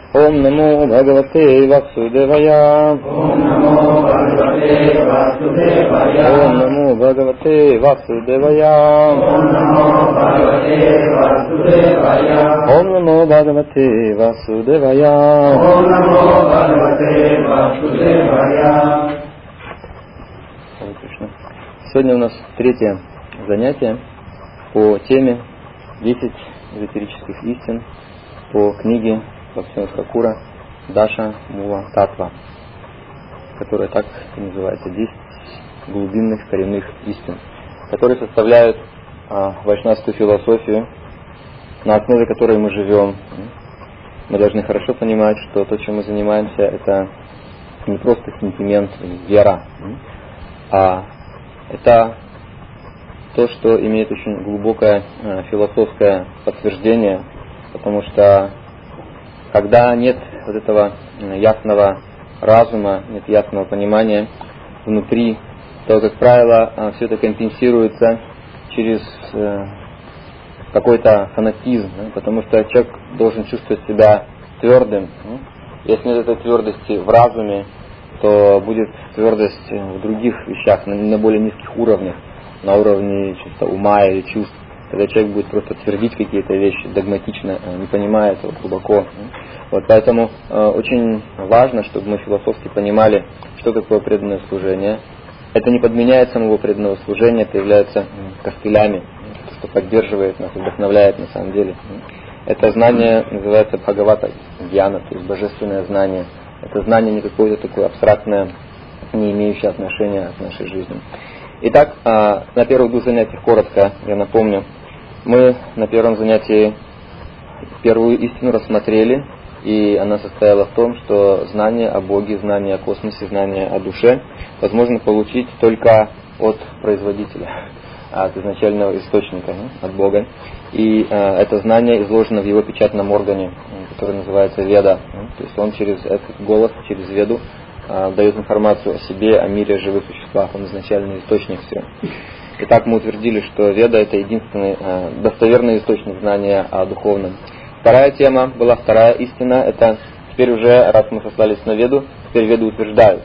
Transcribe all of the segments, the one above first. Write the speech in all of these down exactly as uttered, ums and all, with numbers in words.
Ом намо Бхагавате Васудевая. Ом намо Бхагавате Васудевая. Ом намо Бхагавате Васудевая. Ом намо Бхагавате Васудевая. Ом намо Бхагавате Васудевая. Ом намо Бхагавате Васудевая. Сегодня у нас третье занятие по теме десять эзотерических истин по книге Бхактивинода Тхакура Даша Мула Татва, которая так и называется, десять глубинных коренных истин, которые составляют а, вайшнавскую философию, на основе которой мы живем. Мы должны хорошо понимать, что то, чем мы занимаемся, это не просто сентимент или вера, а это то, что имеет очень глубокое э, философское подтверждение, потому что когда нет вот этого ясного разума, нет ясного понимания внутри, то, как правило, э, все это компенсируется через э, какой-то фанатизм, да, потому что человек должен чувствовать себя твердым. Да. Если нет этой твердости в разуме, то будет твердость в других вещах, на, на более низких уровнях, на уровне чисто ума или чувств. Когда человек будет просто твердить какие-то вещи догматично, не понимая этого глубоко. Вот, поэтому э, очень важно, чтобы мы философски понимали, что такое преданное служение. Это не подменяет самого преданного служения, это является костылями, то, что поддерживает нас, вдохновляет на самом деле. Это знание называется Бхагавата Гьяна, то есть божественное знание. Это знание не какое-то такое абстрактное, не имеющее отношения к нашей жизни. Итак, на первых двух занятиях, коротко, я напомню, мы на первом занятии первую истину рассмотрели, и она состояла в том, что знание о Боге, знание о космосе, знание о душе возможно получить только от производителя, от изначального источника, от Бога. И э, это знание изложено в его печатном органе, который называется Веда. То есть он через этот голос, через Веду э, дает информацию о себе, о мире, о живых существах. Он изначальный источник всего. Итак, мы утвердили, что Веда — это единственный э, достоверный источник знания о духовном. Вторая тема была, вторая истина, это теперь уже, раз мы сослались на Веду, теперь Веды утверждают.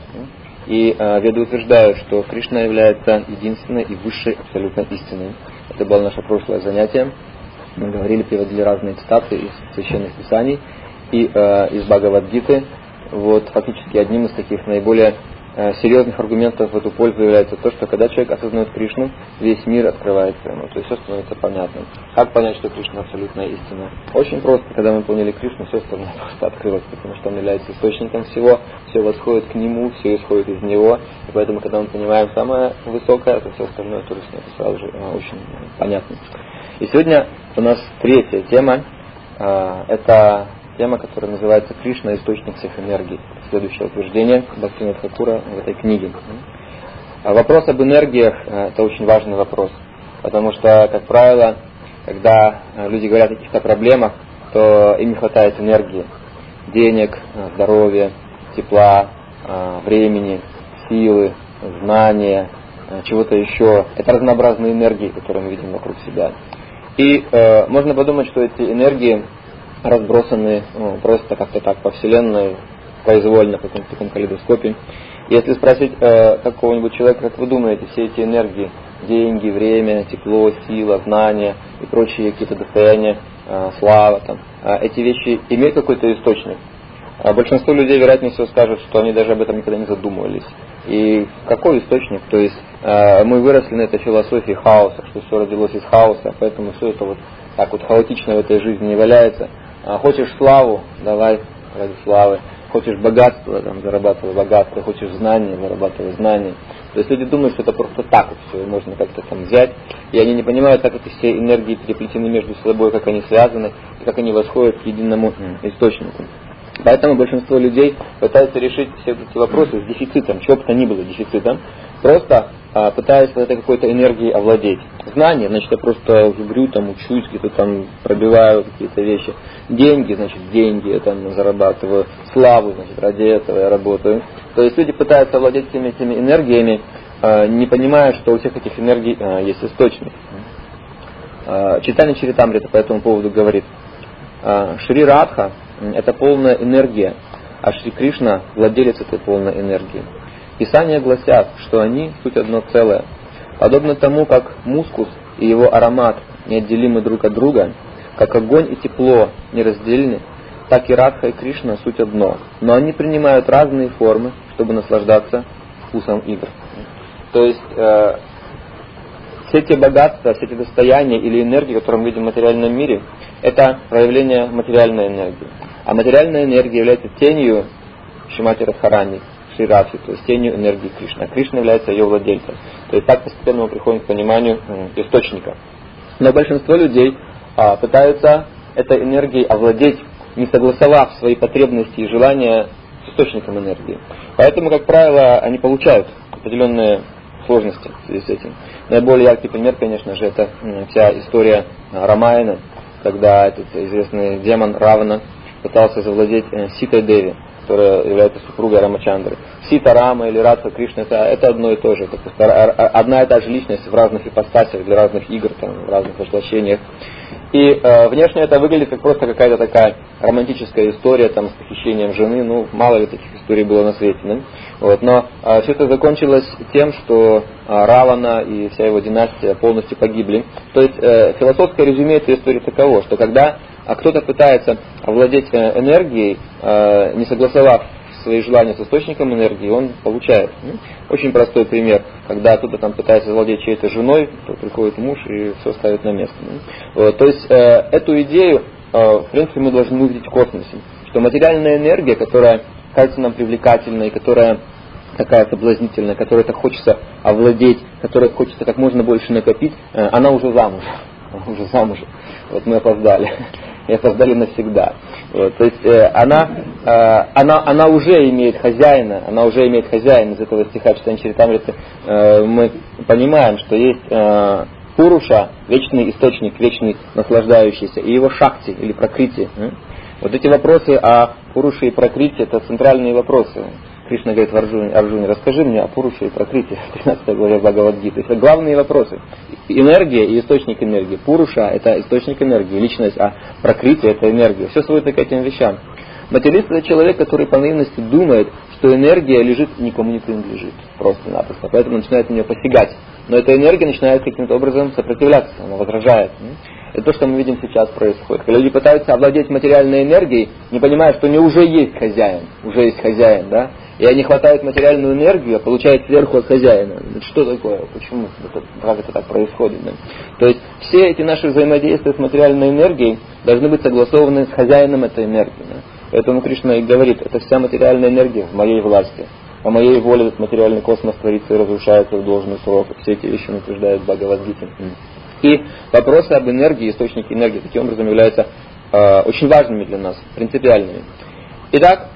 И э, Веды утверждают, что Кришна является единственной и высшей абсолютной истиной. Это было наше прошлое занятие. Мы говорили, приводили разные цитаты из священных писаний и э, из Бхагавад-гиты. Вот, фактически одним из таких наиболее э, серьезных аргументов в эту пользу является то, что когда человек осознает Кришну, весь мир открывается ему, то есть все становится понятным. Как понять, что Кришна абсолютная истина? Очень просто. Когда мы поняли Кришну, все остальное просто открылось, потому что он является источником всего, все восходит к нему, все исходит из него, и поэтому, когда мы понимаем самое высокое, то все остальное тоже становится сразу же э, очень понятным. И сегодня у нас третья тема, э, это тема, которая называется «Кришна – источник всех энергий». Следующее утверждение Бхактивинода Тхакура в этой книге. Вопрос об энергиях – это очень важный вопрос, потому что, как правило, когда люди говорят о каких-то проблемах, то им не хватает энергии, денег, здоровья, тепла, времени, силы, знания, чего-то еще. Это разнообразные энергии, которые мы видим вокруг себя. И э, можно подумать, что эти энергии разбросаны ну, просто как-то так по Вселенной, произвольно, в каком-то таком калейдоскопе. Если спросить э, какого-нибудь человека, как вы думаете, все эти энергии, деньги, время, тепло, сила, знания и прочие какие-то достояния, э, слава, там, э, эти вещи имеют какой-то источник? А большинство людей, вероятнее всего, скажут, что они даже об этом никогда не задумывались. И какой источник? То есть э, мы выросли на этой философии хаоса, что все родилось из хаоса, поэтому все это вот так вот хаотично в этой жизни не валяется. А хочешь славу, давай ради славы. Хочешь богатство, там, зарабатывай богатство. Хочешь знания, зарабатывай знания. То есть люди думают, что это просто так вот все, можно как-то там взять. И они не понимают, как эти все энергии переплетены между собой, как они связаны, и как они восходят к единому источнику. Поэтому большинство людей пытаются решить все эти вопросы с дефицитом, чего бы то ни было дефицитом, просто а, пытаясь этой какой-то энергией овладеть. Знания, значит, я просто зубрю, там, учусь, где-то там пробиваю какие-то вещи. Деньги, значит, деньги я там зарабатываю. Славу, значит, ради этого я работаю. То есть люди пытаются овладеть всеми этими энергиями, а, не понимая, что у всех этих энергий а, есть источник. А, Чайтанья Чаритамрита по этому поводу говорит: Шри Радха – это полная энергия, а Шри Кришна – владелец этой полной энергии. Писания гласят, что они – суть одно целое. Подобно тому, как мускус и его аромат неотделимы друг от друга, как огонь и тепло неразделены, так и Радха и Кришна – суть одно. Но они принимают разные формы, чтобы наслаждаться вкусом игр. То есть, э, все те богатства, все те достояния или энергии, которые мы видим в материальном мире, это проявление материальной энергии. А материальная энергия является тенью Шримати Радхарани, Шри Радхи, то есть тенью энергии Кришны. А Кришна является ее владельцем. То есть так постепенно мы приходим к пониманию э, источника. Но большинство людей э, пытаются этой энергией овладеть, не согласовав свои потребности и желания с источником энергии. Поэтому, как правило, они получают определенные сложности в связи с этим. Наиболее яркий пример, конечно же, это вся история Рамаяна, когда этот известный демон Равана пытался завладеть Ситой Деви, которая является супругой Рамачандры. Сита, Рама или Радха, Кришна это, это одно и то же. Это просто одна и та же личность в разных ипостасях, для разных игр, там, в разных воплощениях. И э, внешне это выглядит как просто какая-то такая романтическая история там, с похищением жены. Ну, мало ли таких историй было на свете. Да? Вот, но э, все это закончилось тем, что э, Равана и вся его династия полностью погибли. То есть э, философское резюме этой истории таково, что когда э, кто-то пытается овладеть э, энергией, э, не согласовав свои желания с источником энергии, он получает. Очень простой пример. Когда кто-то там пытается завладеть чьей-то женой, то приходит муж и все ставит на место. Вот. То есть э, эту идею, э, в принципе, мы должны увидеть в космосе. Что материальная энергия, которая кажется нам привлекательной, которая такая соблазнительная, которой так хочется овладеть, которой хочется как можно больше накопить, э, она уже замужем. Уже замужем. Вот мы опоздали. И опоздали навсегда. Вот, то есть э, она, э, она, она уже имеет хозяина, она уже имеет хозяина. Из этого стиха Чайтанья Чаритамриты э, мы понимаем, что есть э, Пуруша, вечный источник, вечный наслаждающийся, и его Шакти или Пракрити. Вот эти вопросы о Пуруше и Пракрити — это центральные вопросы. Кришна говорит в Арджуне, Арджуне, расскажи мне о Пуруше и Пракрити, в тринадцатой главе Бхагавад-гиты. Это главные вопросы. Энергия и источник энергии. Пуруша – это источник энергии, личность, а Пракрити – это энергия. Все сводится к этим вещам. Материалист – это человек, который по наивности думает, что энергия лежит, никому не принадлежит. Просто-напросто. Поэтому начинает на нее посягать. Но эта энергия начинает каким-то образом сопротивляться, она возражает. Это то, что мы видим сейчас происходит. Когда люди пытаются овладеть материальной энергией, не понимая, что у них уже есть хозяин, уже есть хозяин, да, и они хватают материальную энергию, а получают сверху от хозяина. Что такое? Почему? Это, как это так происходит? Да? То есть все эти наши взаимодействия с материальной энергией должны быть согласованы с хозяином этой энергии. Да? Поэтому Кришна и говорит, это вся материальная энергия в моей власти. По моей воле этот материальный космос творится и разрушается в должный срок. Все эти вещи он утверждает в Бхагавад-гите. И вопросы об энергии, источнике энергии, таким образом являются э, очень важными для нас, принципиальными. Итак,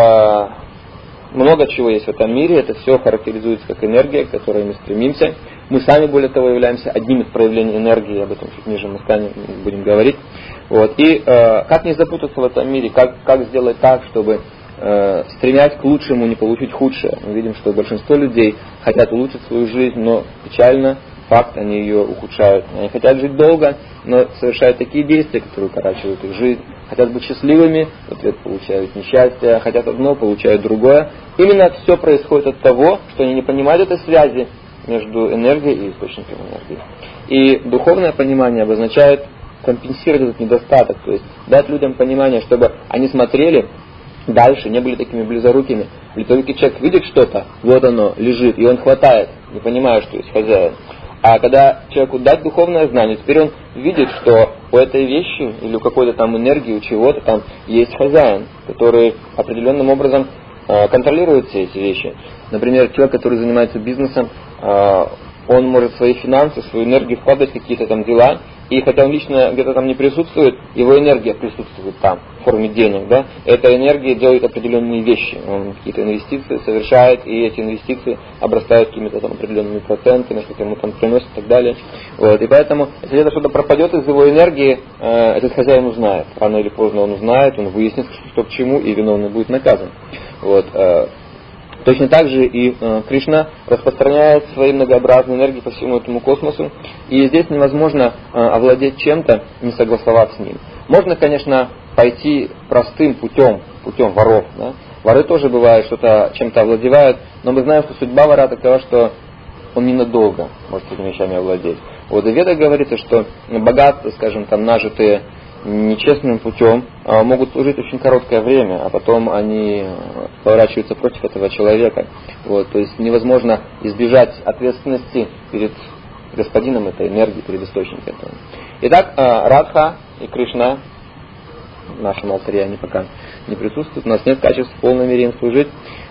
э, много чего есть в этом мире, это все характеризуется как энергия, к которой мы стремимся. Мы сами, более того, являемся одним из проявлений энергии, об этом чуть ниже мы станем, будем говорить. Вот. И э, как не запутаться в этом мире, как, как сделать так, чтобы э, стремясь к лучшему не получить худшее. Мы видим, что большинство людей хотят улучшить свою жизнь, но печально, факт, они ее ухудшают. Они хотят жить долго, но совершают такие действия, которые укорачивают их жизнь. Хотят быть счастливыми, в ответ получают несчастье. Хотят одно, получают другое. Именно все происходит от того, что они не понимают этой связи между энергией и источником энергии. И духовное понимание обозначает компенсировать этот недостаток, то есть дать людям понимание, чтобы они смотрели дальше, не были такими близорукими. Близорукий человек видит что-то, вот оно лежит, и он хватает, не понимая, что есть хозяин. А когда человеку дать духовное знание, теперь он видит, что у этой вещи или у какой-то там энергии, у чего-то там есть хозяин, который определенным образом э, контролирует все эти вещи. Например, человек, который занимается бизнесом, э, он может свои финансы, свою энергию вкладывать в какие-то там дела, и хотя он лично где-то там не присутствует, его энергия присутствует там, в форме денег, да, эта энергия делает определенные вещи, он какие-то инвестиции совершает, и эти инвестиции обрастают какими-то там определенными процентами, что-то ему там приносит и так далее. Вот. И поэтому, если где-то что-то пропадет из его энергии, э, этот хозяин узнает, рано или поздно он узнает, он выяснит, что к чему, и виновный будет наказан. Вот. Э, Точно так же и э, Кришна распространяет свои многообразные энергии по всему этому космосу. И здесь невозможно э, овладеть чем-то, не согласовав с ним. Можно, конечно, пойти простым путем, путем воров. Да? Воры тоже бывает, что-то чем-то овладевают, но мы знаем, что судьба вора такова, что он ненадолго может этими вещами овладеть. Вот и в Ведах говорится, что богатства, скажем, там нажитые нечестным путем, могут служить очень короткое время, а потом они поворачиваются против этого человека. Вот, то есть невозможно избежать ответственности перед господином этой энергии, перед источником этого. Итак, Радха и Кришна в нашем алтаре они пока не присутствуют, у нас нет качеств в полной мере им служить.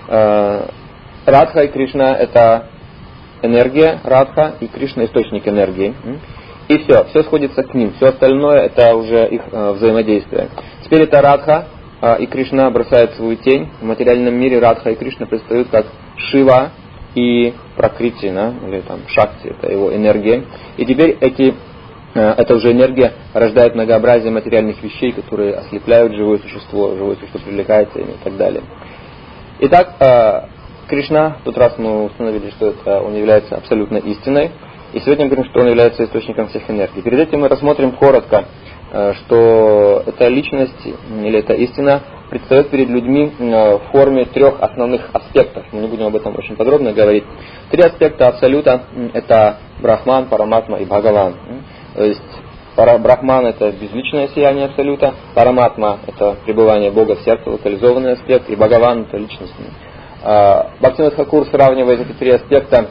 Радха и Кришна — это энергия, Радха, и Кришна — источник энергии. И все, все сходится к ним, все остальное это уже их э, взаимодействие. Теперь это Радха э, и Кришна бросают свою тень. В материальном мире Радха и Кришна предстают как Шива и Пракрити, да, или там Шакти, это его энергия. И теперь эти, э, эта уже энергия рождает многообразие материальных вещей, которые ослепляют живое существо, живое существо привлекается ими и так далее. Итак, э, Кришна, в тот раз мы установили, что это, он является абсолютно истиной. И сегодня мы говорим, что он является источником всех энергий. Перед этим мы рассмотрим коротко, что эта личность или эта истина предстает перед людьми в форме трех основных аспектов. Мы не будем об этом очень подробно говорить. Три аспекта абсолюта – это Брахман, Параматма и Бхагаван. То есть Брахман – это безличное сияние абсолюта, Параматма – это пребывание Бога в сердце, локализованный аспект, и Бхагаван – это личностный. Бхактивинод Тхакур сравнивает эти три аспекта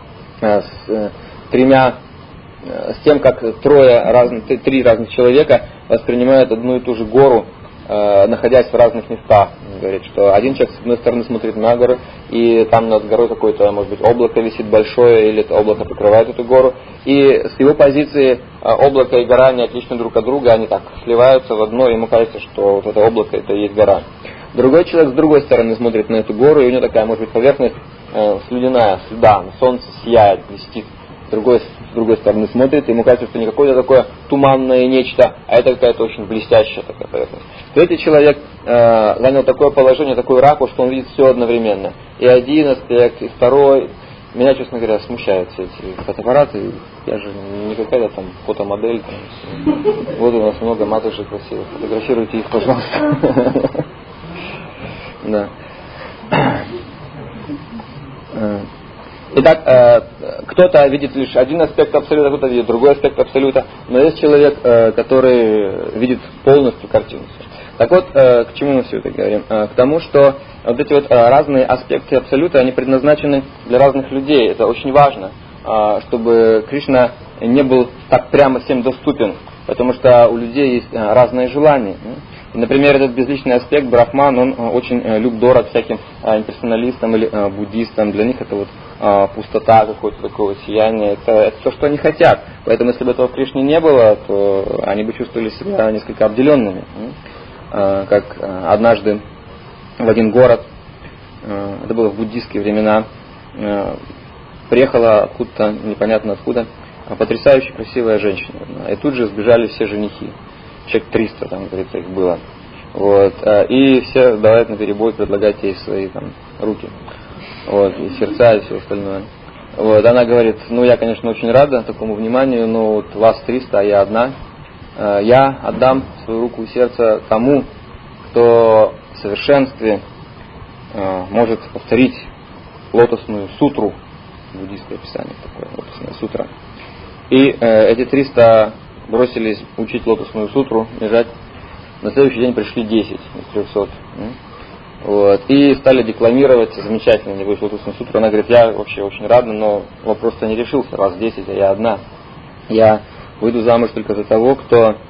с тремя, с тем, как трое разных, три разных человека воспринимают одну и ту же гору, э, находясь в разных местах. Он говорит, что один человек с одной стороны смотрит на гору, и там над горой какое-то, может быть, облако висит большое, или это облако покрывает эту гору. И с его позиции э, облако и гора не отличны друг от друга, они так сливаются в одно, и ему кажется, что вот это облако это и есть гора. Другой человек с другой стороны смотрит на эту гору, и у него такая, может быть, поверхность э, слюдяная, слюда, солнце сияет, блестит. Другой, с другой стороны смотрит, ему кажется, что не какое-то такое туманное нечто, а это какая-то очень блестящая такая поверхность. Третий человек э, занял такое положение, такой ракурс, что он видит все одновременно. И один аспект, и второй. Меня, честно говоря, смущают все эти фотоаппараты. Я же не какая-то там фотомодель. Там. Вот у нас много матушек красивых. Фотографируйте их, пожалуйста. Да. Итак, э, кто-то видит лишь один аспект абсолюта, кто-то видит другой аспект абсолюта, но есть человек, э, который видит полностью картину. Так вот, э, к чему мы все это говорим? Э, к тому, что вот эти вот э, разные аспекты абсолюта, они предназначены для разных людей. Это очень важно, э, чтобы Кришна не был так прямо всем доступен, потому что у людей есть э, разные желания. И, например, этот безличный аспект, Брахман, он очень э, люб дорог всяким э, имперсоналистам или э, буддистам. Для них это вот пустота, какое-то такое сияние, это, это то, что они хотят. Поэтому, если бы этого в Кришне не было, то они бы чувствовали себя несколько обделенными. Как однажды в один город, это было в буддистские времена, приехала откуда-то, непонятно откуда, потрясающе красивая женщина. И тут же сбежали все женихи. Человек триста, там, говорится, их было. Вот. И все давай наперебой предлагать ей свои там, руки. Вот, и сердца, и все остальное. Вот, она говорит, ну я, конечно, очень рада такому вниманию, но вот вас триста, а я одна. Я отдам свою руку и сердце тому, кто в совершенстве может повторить лотосную сутру, буддийское писание такое, лотосная сутра. И эти триста бросились учить лотосную сутру, лежать. На следующий день пришли десять из трехсот. Вот, и стали декламировать замечательно, не вышло лотосную сутру. Она говорит, я вообще очень рада, но вопрос-то не решился, вас десять, а я одна. Я выйду замуж только за того, кто э,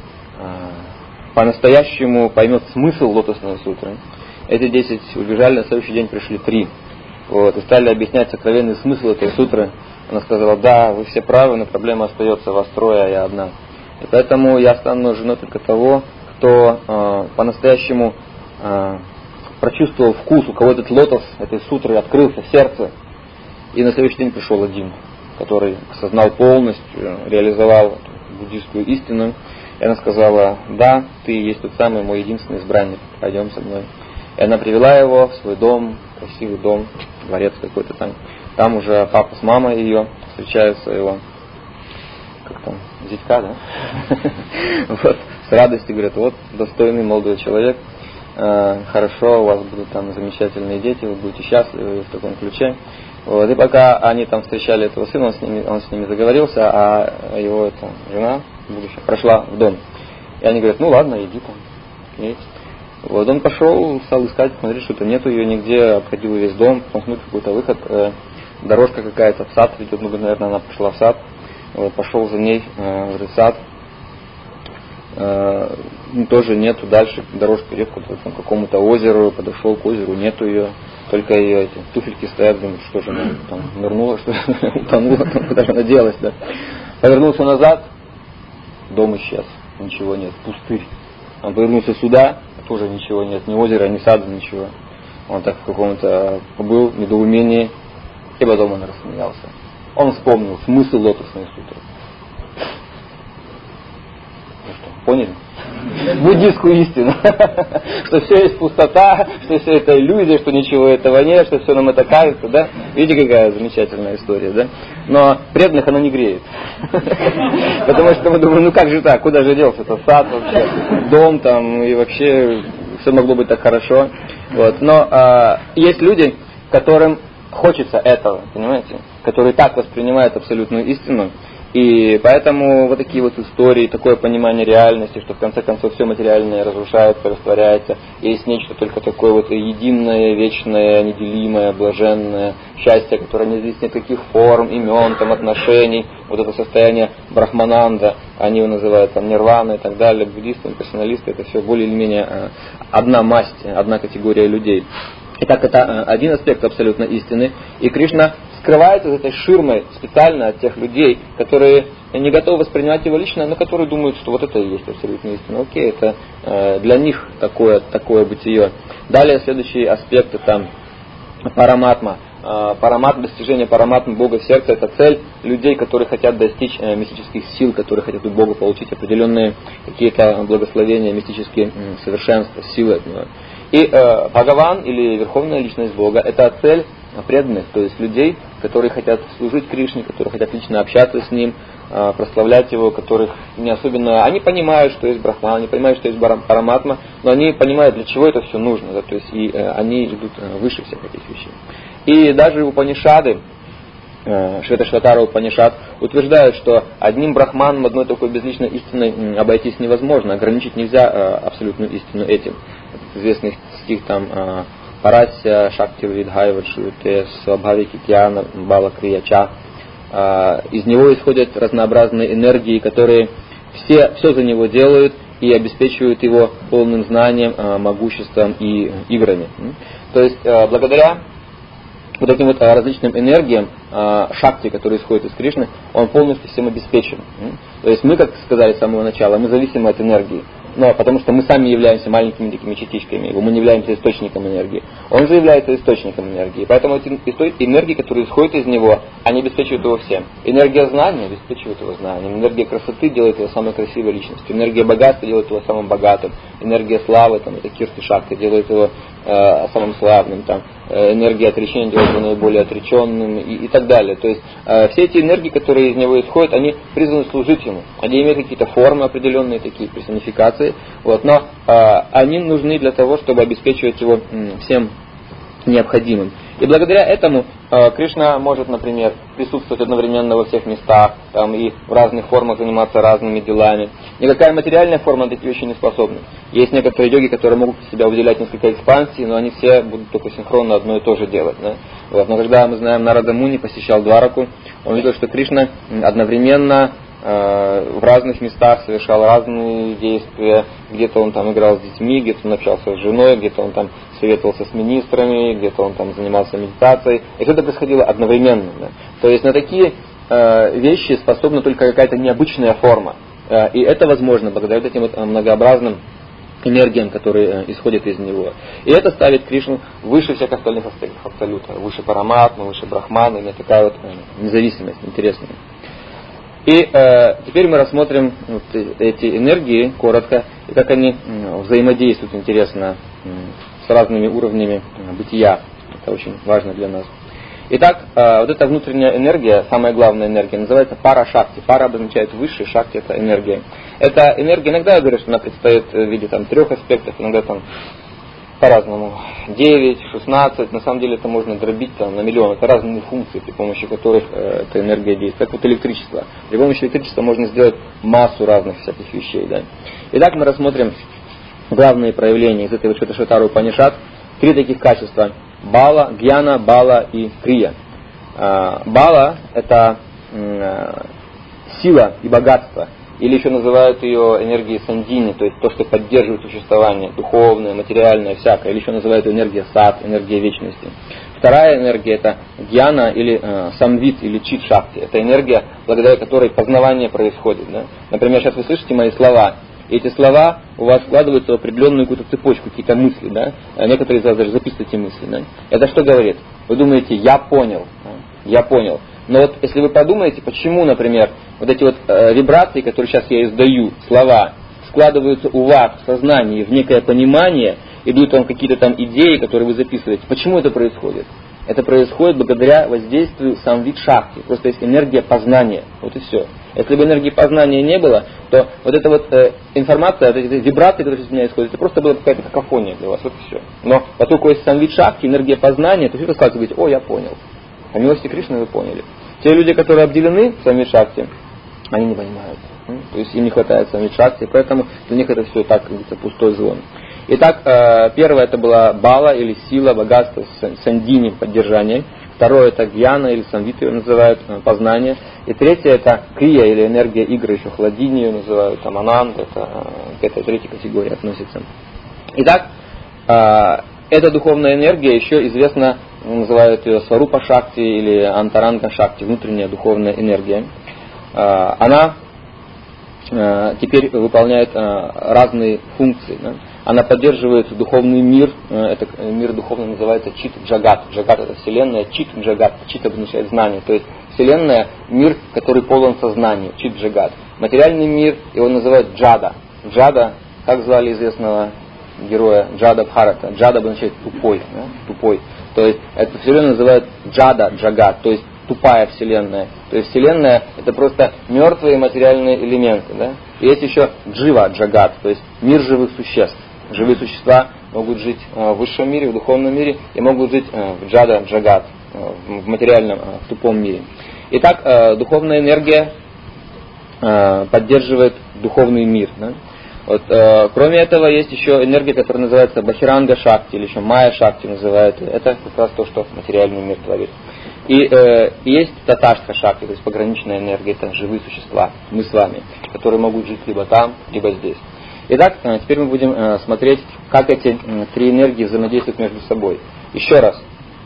по-настоящему поймет смысл лотосной сутры. Эти десять убежали, на следующий день пришли три. Вот, и стали объяснять сокровенный смысл этой сутры. Она сказала, да, вы все правы, но проблема остается, вас трое, а я одна. И поэтому я стану женой только того, кто э, по-настоящему э, прочувствовал вкус, у кого этот лотос этой сутры открылся в сердце. И на следующий день пришел один, который осознал полностью, реализовал буддийскую истину. И она сказала, да, ты есть тот самый мой единственный избранник, пойдем со мной. И она привела его в свой дом, красивый дом, дворец какой-то там. Там уже папа с мамой ее встречают своего, как там, зятька, да? Вот, радости, говорят, вот достойный молодой человек, хорошо, у вас будут там замечательные дети, вы будете счастливы в таком ключе. Вот. И пока они там встречали этого сына, он с ними, он с ними заговорился, а его эта жена, будущая, прошла в дом. И они говорят, ну ладно, иди там, едь. Вот он пошел, стал искать, смотреть, что-то нету ее нигде, обходил весь дом, посмотрел какой-то выход, э, дорожка какая-то в сад ведет, ну, наверное, она пошла в сад, вот, пошел за ней э, в сад, э, ну, тоже нету, дальше дорожка идет к какому-то озеру, подошел к озеру, нету ее, только ее эти туфельки стоят, думают, что же она там нырнула, что утонула, куда же она делась, да. Повернулся назад, дом исчез, ничего нет, пустырь. Он повернулся сюда, тоже ничего нет, ни озера, ни сада, ничего. Он так в каком-то был недоумении, и потом он рассмеялся. Он вспомнил смысл лотосной сутры. Ну что, поняли? Буддийскую истину, что все есть пустота, что все это иллюзия, что ничего этого нет, что все нам это кажется, да? Видите, какая замечательная история, да? Но преданных она не греет. Потому что мы думаем, ну как же так, куда же делся этот сад вообще, дом там, и вообще все могло быть так хорошо. Вот. Но а, есть люди, которым хочется этого, понимаете? Которые так воспринимают абсолютную истину. И поэтому вот такие вот истории, такое понимание реальности, что в конце концов все материальное разрушается, растворяется, и есть нечто только такое вот единое, вечное, неделимое, блаженное счастье, которое не зависит ни от каких форм, имен, там, отношений, вот это состояние брахмананда, они его называют там нирвана и так далее, буддисты, персоналисты, это все более или менее одна масть, одна категория людей. Итак, это один аспект абсолютно истины, и Кришна скрывается за этой ширмой специально от тех людей, которые не готовы воспринимать его лично, но которые думают, что вот это и есть абсолютная истина. Окей, это э, для них такое, такое бытие. Далее следующий аспект это параматма. Э, параматма, достижение параматмы Бога в сердце, это цель людей, которые хотят достичь э, мистических сил, которые хотят у Бога получить определенные какие-то благословения, мистические э, совершенства, силы от Него. И э, Бхагаван, или Верховная Личность Бога, это цель преданных, то есть людей, которые хотят служить Кришне, которые хотят лично общаться с Ним, э, прославлять Его, которых не особенно... Они понимают, что есть Брахман, они понимают, что есть Параматма, но они понимают, для чего это все нужно, да, то есть и э, они идут выше всех этих вещей. И даже Упанишады, Шветашватара Упанишад утверждают, что одним брахманом, одной такой безличной истиной обойтись невозможно, ограничить нельзя абсолютную истину этим. Этот известный стих там Парасya Шактир Видхайвадшуте Свабхавики Кьяна Бала Крияча. Из него исходят разнообразные энергии, которые все, все за него делают и обеспечивают его полным знанием, могуществом и играми. То есть благодаря вот этим вот различным энергиям шакти, которые исходят из Кришны, он полностью всем обеспечен. То есть мы, как сказали с самого начала, мы зависимы от энергии. Но потому что мы сами являемся маленькими такими частичками его, мы не являемся источником энергии. Он же является источником энергии. Поэтому эти энергии, которые исходят из него, они обеспечивают его всем. Энергия знания обеспечивает его знанием. Энергия красоты делает его самой красивой личностью. Энергия богатства делает его самым богатым. Энергия славы, там, это кирти шакти, делает его э, самым славным. Там, э, энергия отречения делает его наиболее отреченным и, и так далее. То есть э, все эти энергии, которые из него исходят, они призваны служить ему. Они имеют какие-то формы определенные, такие персонификации. Вот, но э, они нужны для того, чтобы обеспечивать его м, всем необходимым. И благодаря этому э, Кришна может, например, присутствовать одновременно во всех местах там, и в разных формах заниматься разными делами. Никакая материальная форма на такие вещи не способна. Есть некоторые йоги, которые могут себя уделять несколько экспансий, но они все будут только синхронно одно и то же делать. Да? Вот, но когда мы знаем, Нарада Муни посещал Двараку, он видел, что Кришна одновременно в разных местах совершал разные действия. Где-то он там играл с детьми, где-то он общался с женой, где-то он там советовался с министрами, где-то он там занимался медитацией. И все это происходило одновременно. Да? То есть на такие э, вещи способна только какая-то необычная форма. Э, и это возможно благодаря вот этим вот многообразным энергиям, которые э, исходят из него. И это ставит Кришну выше всех остальных аспектов абсолюта. Выше Параматмы, выше Брахмана. И такая вот э, независимость интересная. И э, теперь мы рассмотрим вот эти энергии коротко, и как они э, взаимодействуют, интересно, э, с разными уровнями э, бытия. Это очень важно для нас. Итак, вот эта внутренняя энергия, самая главная энергия, называется пара-шакти. Пара обозначает высший, шакти это энергия. Эта энергия, иногда я говорю, что она предстоит в виде там, трех аспектов, иногда там по-разному. девять, шестнадцать, на самом деле это можно дробить там, на миллион. Это разные функции, при помощи которых э, эта энергия действует. Как вот электричество. При помощи электричества можно сделать массу разных всяких вещей. Да? Итак, мы рассмотрим главные проявления из этой вот Шветашватары Упанишад. Три таких качества. Бала, гьяна, бала и крия. Бала – это сила и богатство. Или еще называют ее энергией сандини, то есть то, что поддерживает существование, духовное, материальное, всякое. Или еще называют ее энергия сад, энергия вечности. Вторая энергия – это гьяна или э, самвит, или чит-шакти. Это энергия, благодаря которой познавание происходит. Да? Например, сейчас вы слышите мои слова. И эти слова у вас складываются в определенную какую-то цепочку, какие-то мысли. Да? А некоторые из вас даже записывают эти мысли. Да? Это что говорит? Вы думаете, я понял. Да? Я понял. Но вот если вы подумаете, почему, например, вот эти вот э, вибрации, которые сейчас я издаю, слова, складываются у вас в сознании в некое понимание, идут вам какие-то там идеи, которые вы записываете. Почему это происходит? Это происходит благодаря воздействию самвит шакти. Просто есть энергия познания. Вот и все. Если бы энергии познания не было, то вот эта вот э, информация, вот эти вибрации, которые сейчас у меня исходят, это просто была какая-то какофония для вас. Вот и все. Но поскольку есть самвит шакти, энергия познания, то все это складывается, говорите, о, я понял. По милости Кришны вы поняли. Те люди, которые обделены самвит шакти, они не понимают. То есть им не хватает самвит шакти, поэтому для них это все так, как говорится, пустой звон. Итак, первое это была бала или сила, богатство, сандини, поддержание. Второе это гьяна или самвит ее называют, познание. И третье это крия или энергия игры, еще хладини ее называют, там ананд, это к этой третьей категории относится. Итак, эта духовная энергия еще известна, называют ее сварупа шакти или антаранга шакти, внутренняя духовная энергия. Она теперь выполняет разные функции. Да? Она поддерживает духовный мир, это мир духовный называется чит джагат. Джагат это вселенная, чит джагат, чит обозначает знание. То есть вселенная, мир, который полон сознания, чит джагат. Материальный мир, его называют джада. Джада, как звали известного героя Джада Бхарата. Джада обозначает тупой, да? Тупой. То есть эту вселенную называют джада джагат, то есть тупая вселенная. То есть вселенная это просто мертвые материальные элементы. Да? И есть еще джива джагат, то есть мир живых существ. Живые существа могут жить в высшем мире, в духовном мире, и могут жить в джада джагат, в материальном, в тупом мире. Итак, духовная энергия поддерживает духовный мир. Да? Вот, э, кроме этого, есть еще энергия, которая называется бахиранга шакти, или еще майя шакти называют. Это как раз то, что материальный мир творит. И э, есть таташка шакти, то есть пограничная энергия, это живые существа, мы с вами, которые могут жить либо там, либо здесь. Итак, э, теперь мы будем э, смотреть, как эти э, три энергии взаимодействуют между собой. Еще раз.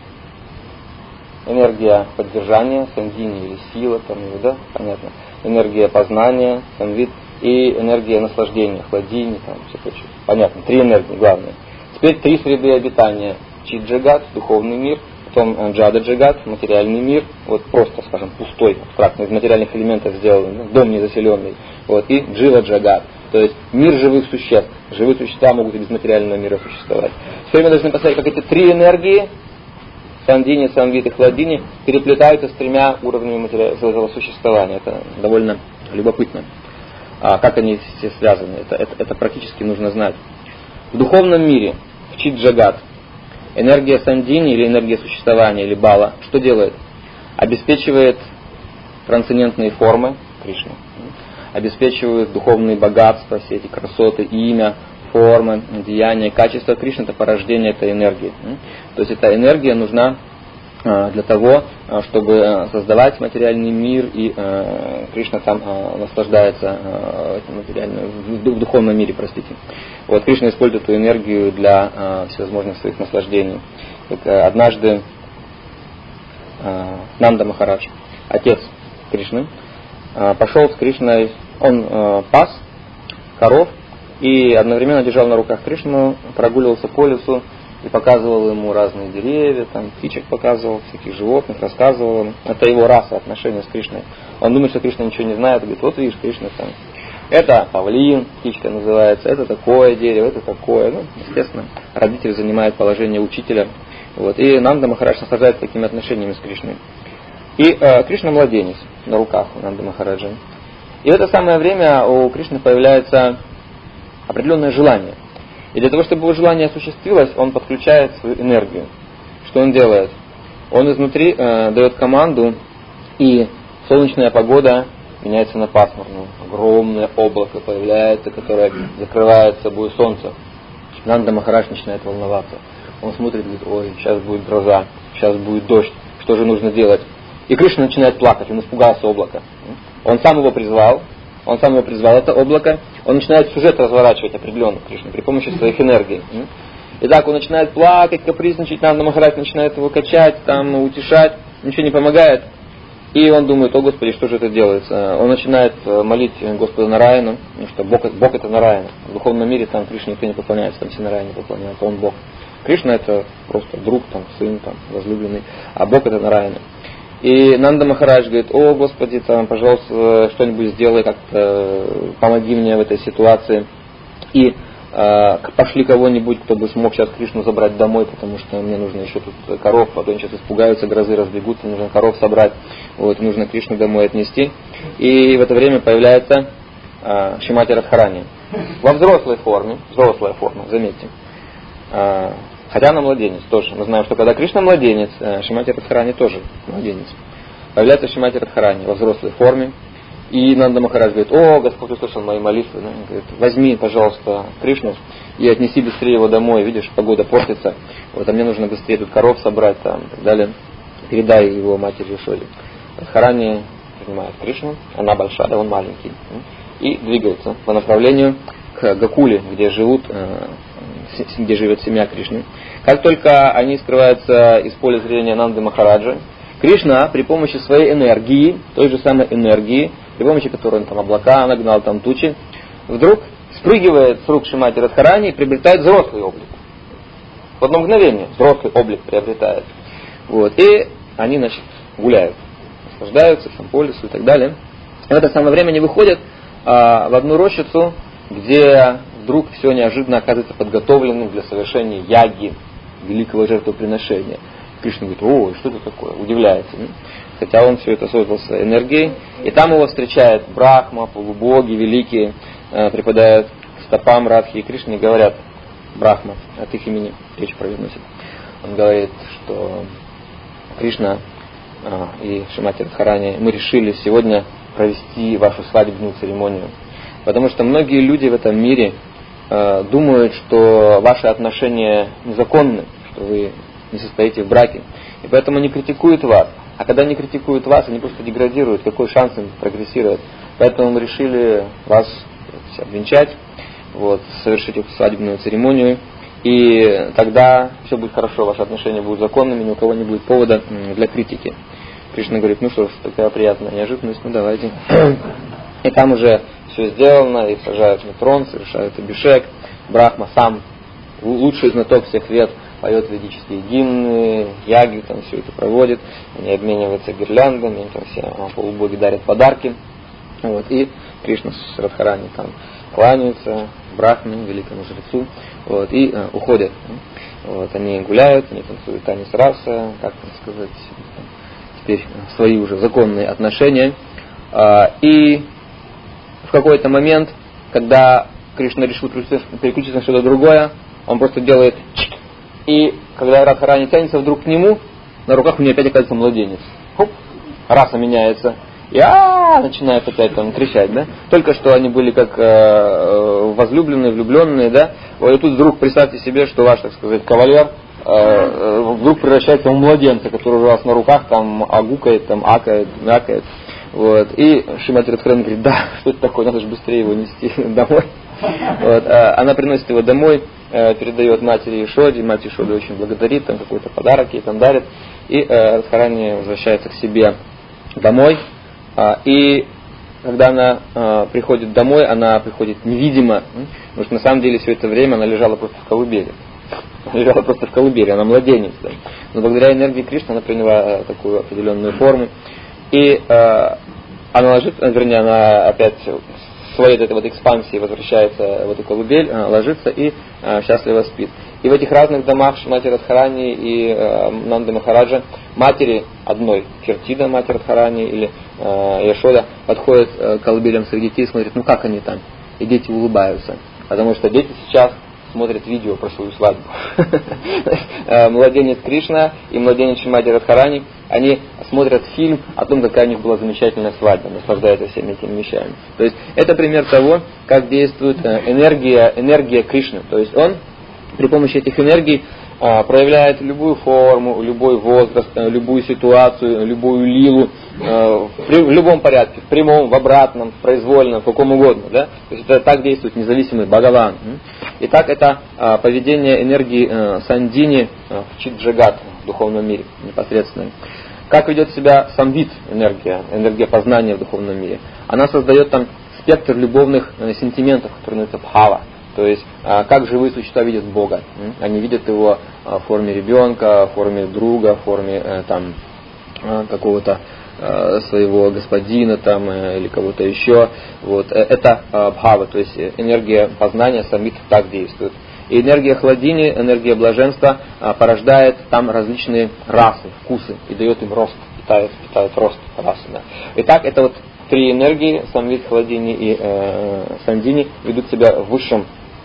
Энергия поддержания, сандини или сила, там, да, понятно. Энергия познания, самвит. И энергия наслаждения, хладини, там, все прочее. Понятно, три энергии главные. Теперь три среды обитания. Чит-джагат, духовный мир, потом джада-джагат, материальный мир, вот просто, скажем, пустой, абстрактный, из материальных элементов сделанный, дом незаселенный. Вот, и джива-джагат, то есть мир живых существ. Живые существа могут и без материального мира существовать. Теперь мы должны посмотреть, как эти три энергии, сандини, самвит и хладини, переплетаются с тремя уровнями материального существования. Это довольно любопытно. А как они все связаны, это, это, это практически нужно знать. В духовном мире, в чит-джагат, энергия сандини или энергия существования, или бала, что делает? Обеспечивает трансцендентные формы Кришны, обеспечивает духовные богатства, все эти красоты, имя, формы, деяния, качество Кришны, это порождение этой энергии. То есть эта энергия нужна для того, чтобы создавать материальный мир, и э, Кришна там э, наслаждается э, этим материальным, в духовном мире, простите. Вот Кришна использует эту энергию для э, всевозможных своих наслаждений. Так, э, однажды э, Нанда Махарадж, отец Кришны, э, пошел с Кришной, он э, пас коров и одновременно держал на руках Кришну, прогуливался по лесу, и показывал ему разные деревья, там, птичек показывал, всяких животных, рассказывал ему. Это его раса, отношения с Кришной. Он думает, что Кришна ничего не знает, говорит, вот видишь, Кришна там. Это павлин, птичка называется, это такое дерево, это такое. Ну, естественно, родитель занимает положение учителя. Вот. И Нанда Махарадж наслаждается такими отношениями с Кришной. И э, Кришна младенец на руках у Нанды Махараджа. И в это самое время у Кришны появляется определенное желание. И для того, чтобы его желание осуществилось, он подключает свою энергию. Что он делает? Он изнутри э, дает команду, и солнечная погода меняется на пасмурную. Огромное облако появляется, которое закрывает собой солнце. Нанда Махарадж начинает волноваться. Он смотрит и говорит: ой, сейчас будет гроза, сейчас будет дождь, что же нужно делать? И Кришна начинает плакать, он испугался облака. Он сам его призвал, он сам его призвал, это облако. Он начинает сюжет разворачивать определенно, Кришна, при помощи своих энергий. Итак, он начинает плакать, капризничать, Нанда Махарадж начинает его качать, там, утешать, ничего не помогает. И он думает: о Господи, что же это делается? Он начинает молить Господа Нараяну, потому что Бог, Бог это Нараяна. В духовном мире там Кришне никто не поклоняется, там все Нараяне поклоняются, он Бог. Кришна это просто друг, там, сын, там, возлюбленный, а Бог это Нараяна. И Нанда Махарадж говорит: о Господи, там, пожалуйста, что-нибудь сделай, как-то помоги мне в этой ситуации. И э, пошли кого-нибудь, кто бы смог сейчас Кришну забрать домой, потому что мне нужно еще тут коров, а то они сейчас испугаются, грозы разбегутся, нужно коров собрать, вот, нужно Кришну домой отнести. И в это время появляется э, Шримати Радхарани во взрослой форме, взрослая форма, заметьте. Э, Хотя она младенец тоже. Мы знаем, что когда Кришна младенец, Шримати Радхарани тоже младенец. Появляется Шримати Радхарани во взрослой форме. И Нанда Махарадж говорит: о, Господь услышал мои молитвы. Он говорит: возьми, пожалуйста, Кришну и отнеси быстрее его домой. Видишь, погода портится. Вот, а мне нужно быстрее тут коров собрать там, и так далее. Передай его матери Ешоде. Радхарани принимает Кришну. Она большая, он маленький. И двигается по направлению к Гакуле, где живут, где живет семья Кришны. Как только они скрываются из поля зрения Нанды Махараджа, Кришна при помощи своей энергии, той же самой энергии, при помощи которой он там облака нагнал, там тучи, вдруг спрыгивает с рук Шримати Радхарани и приобретает взрослый облик. В одно мгновение взрослый облик приобретает. Вот. И они, значит, гуляют, наслаждаются там, по лесу и так далее. И в это самое время они выходят а, в одну рощицу, где вдруг все неожиданно оказывается подготовленным для совершения яги, великого жертвоприношения. Кришна говорит: ой, что это такое? Удивляется. Хотя он все это создал своей энергией. И там его встречает Брахма, полубоги великие, припадают к стопам Радхи и Кришны и говорят: Брахма, от их имени речь произносит. Он говорит, что Кришна и Шримати Радхарани, мы решили сегодня провести вашу свадебную церемонию. Потому что многие люди в этом мире э, думают, что ваши отношения незаконны, что вы не состоите в браке. И поэтому они критикуют вас. А когда они критикуют вас, они просто деградируют. Какой шанс им прогрессировать? Поэтому мы решили вас обвенчать, вот, совершить эту свадебную церемонию. И тогда все будет хорошо, ваши отношения будут законными, ни у кого не будет повода для критики. Кришна говорит: ну что ж, такая приятная неожиданность, ну давайте. И там уже все сделано, их сажают на трон, совершают абишек. Брахма сам, лучший знаток всех вед, поет ведические гимны, яги, там все это проводит. Они обмениваются гирляндами, им там все полубоги дарят подарки. Вот, и Кришна с Радхарани там кланяются Брахме, великому жрецу, вот, и э, уходят. Вот, они гуляют, они танцуют танец раса, как там сказать, теперь свои уже законные отношения. А, и в какой-то момент, когда Кришна решил переключиться на что-то другое, он просто делает чик. И когда Радхарани тянется вдруг к нему, на руках у нее опять оказывается младенец. Хоп, раса меняется. И а начинает опять там кричать, да? Только что они были как э, возлюбленные, влюбленные, да? Вот и тут вдруг представьте себе, что ваш, так сказать, кавалер э, вдруг превращается в младенца, который у вас на руках там агукает, там акает, мякает. Вот. И Шримати Радхарани говорит: да, что это такое, надо же быстрее его нести домой. Вот. Она приносит его домой, передает матери Ешоде, мать Ешоды очень благодарит, там какой-то подарок ей там дарит. И Радхарани возвращается к себе домой. И когда она приходит домой, она приходит невидимо, потому что на самом деле все это время она лежала просто в колыбели. Она лежала просто в колыбели, она младенец. Да? Но благодаря энергии Кришны она приняла такую определенную форму. И э, она ложится, вернее, она опять в своей этой вот экспансии возвращается в эту колыбель, ложится и э, счастливо спит. И в этих разных домах Шримати Радхарани и э, Нанда Махараджа матери одной, Киртида, мать Радхарани, или э, Яшода, подходят э, к колыбелям своих детей и смотрят, ну как они там. И дети улыбаются. Потому что дети сейчас смотрят видео про свою свадьбу. Младенец Кришна и младенец Шримати Радхарани, они смотрят фильм о том, какая у них была замечательная свадьба, наслаждаются всеми этими вещами. То есть это пример того, как действует энергия, энергия Кришны. То есть он при помощи этих энергий проявляет любую форму, любой возраст, любую ситуацию, любую лилу, в любом порядке, в прямом, в обратном, в произвольном, в каком угодно. Да? То есть это так действует независимый Бхагаван. Итак, это поведение энергии Сандини в Чит-Джагат, в духовном мире непосредственно. Как ведет себя самвит, энергия, энергия познания в духовном мире? Она создает там спектр любовных сентиментов, которые называются бхава. То есть, как живые существа видят Бога. Они видят Его в форме ребенка, в форме друга, в форме там, какого-то своего господина там, или кого-то еще. Вот. Это бхава, то есть энергия познания, самвит так действует. И энергия хладини, энергия блаженства порождает там различные расы, вкусы и дает им рост, питает, питает рост расы. Да. Итак, это вот три энергии, самвит, хладини и э, сандини, ведут себя в высшем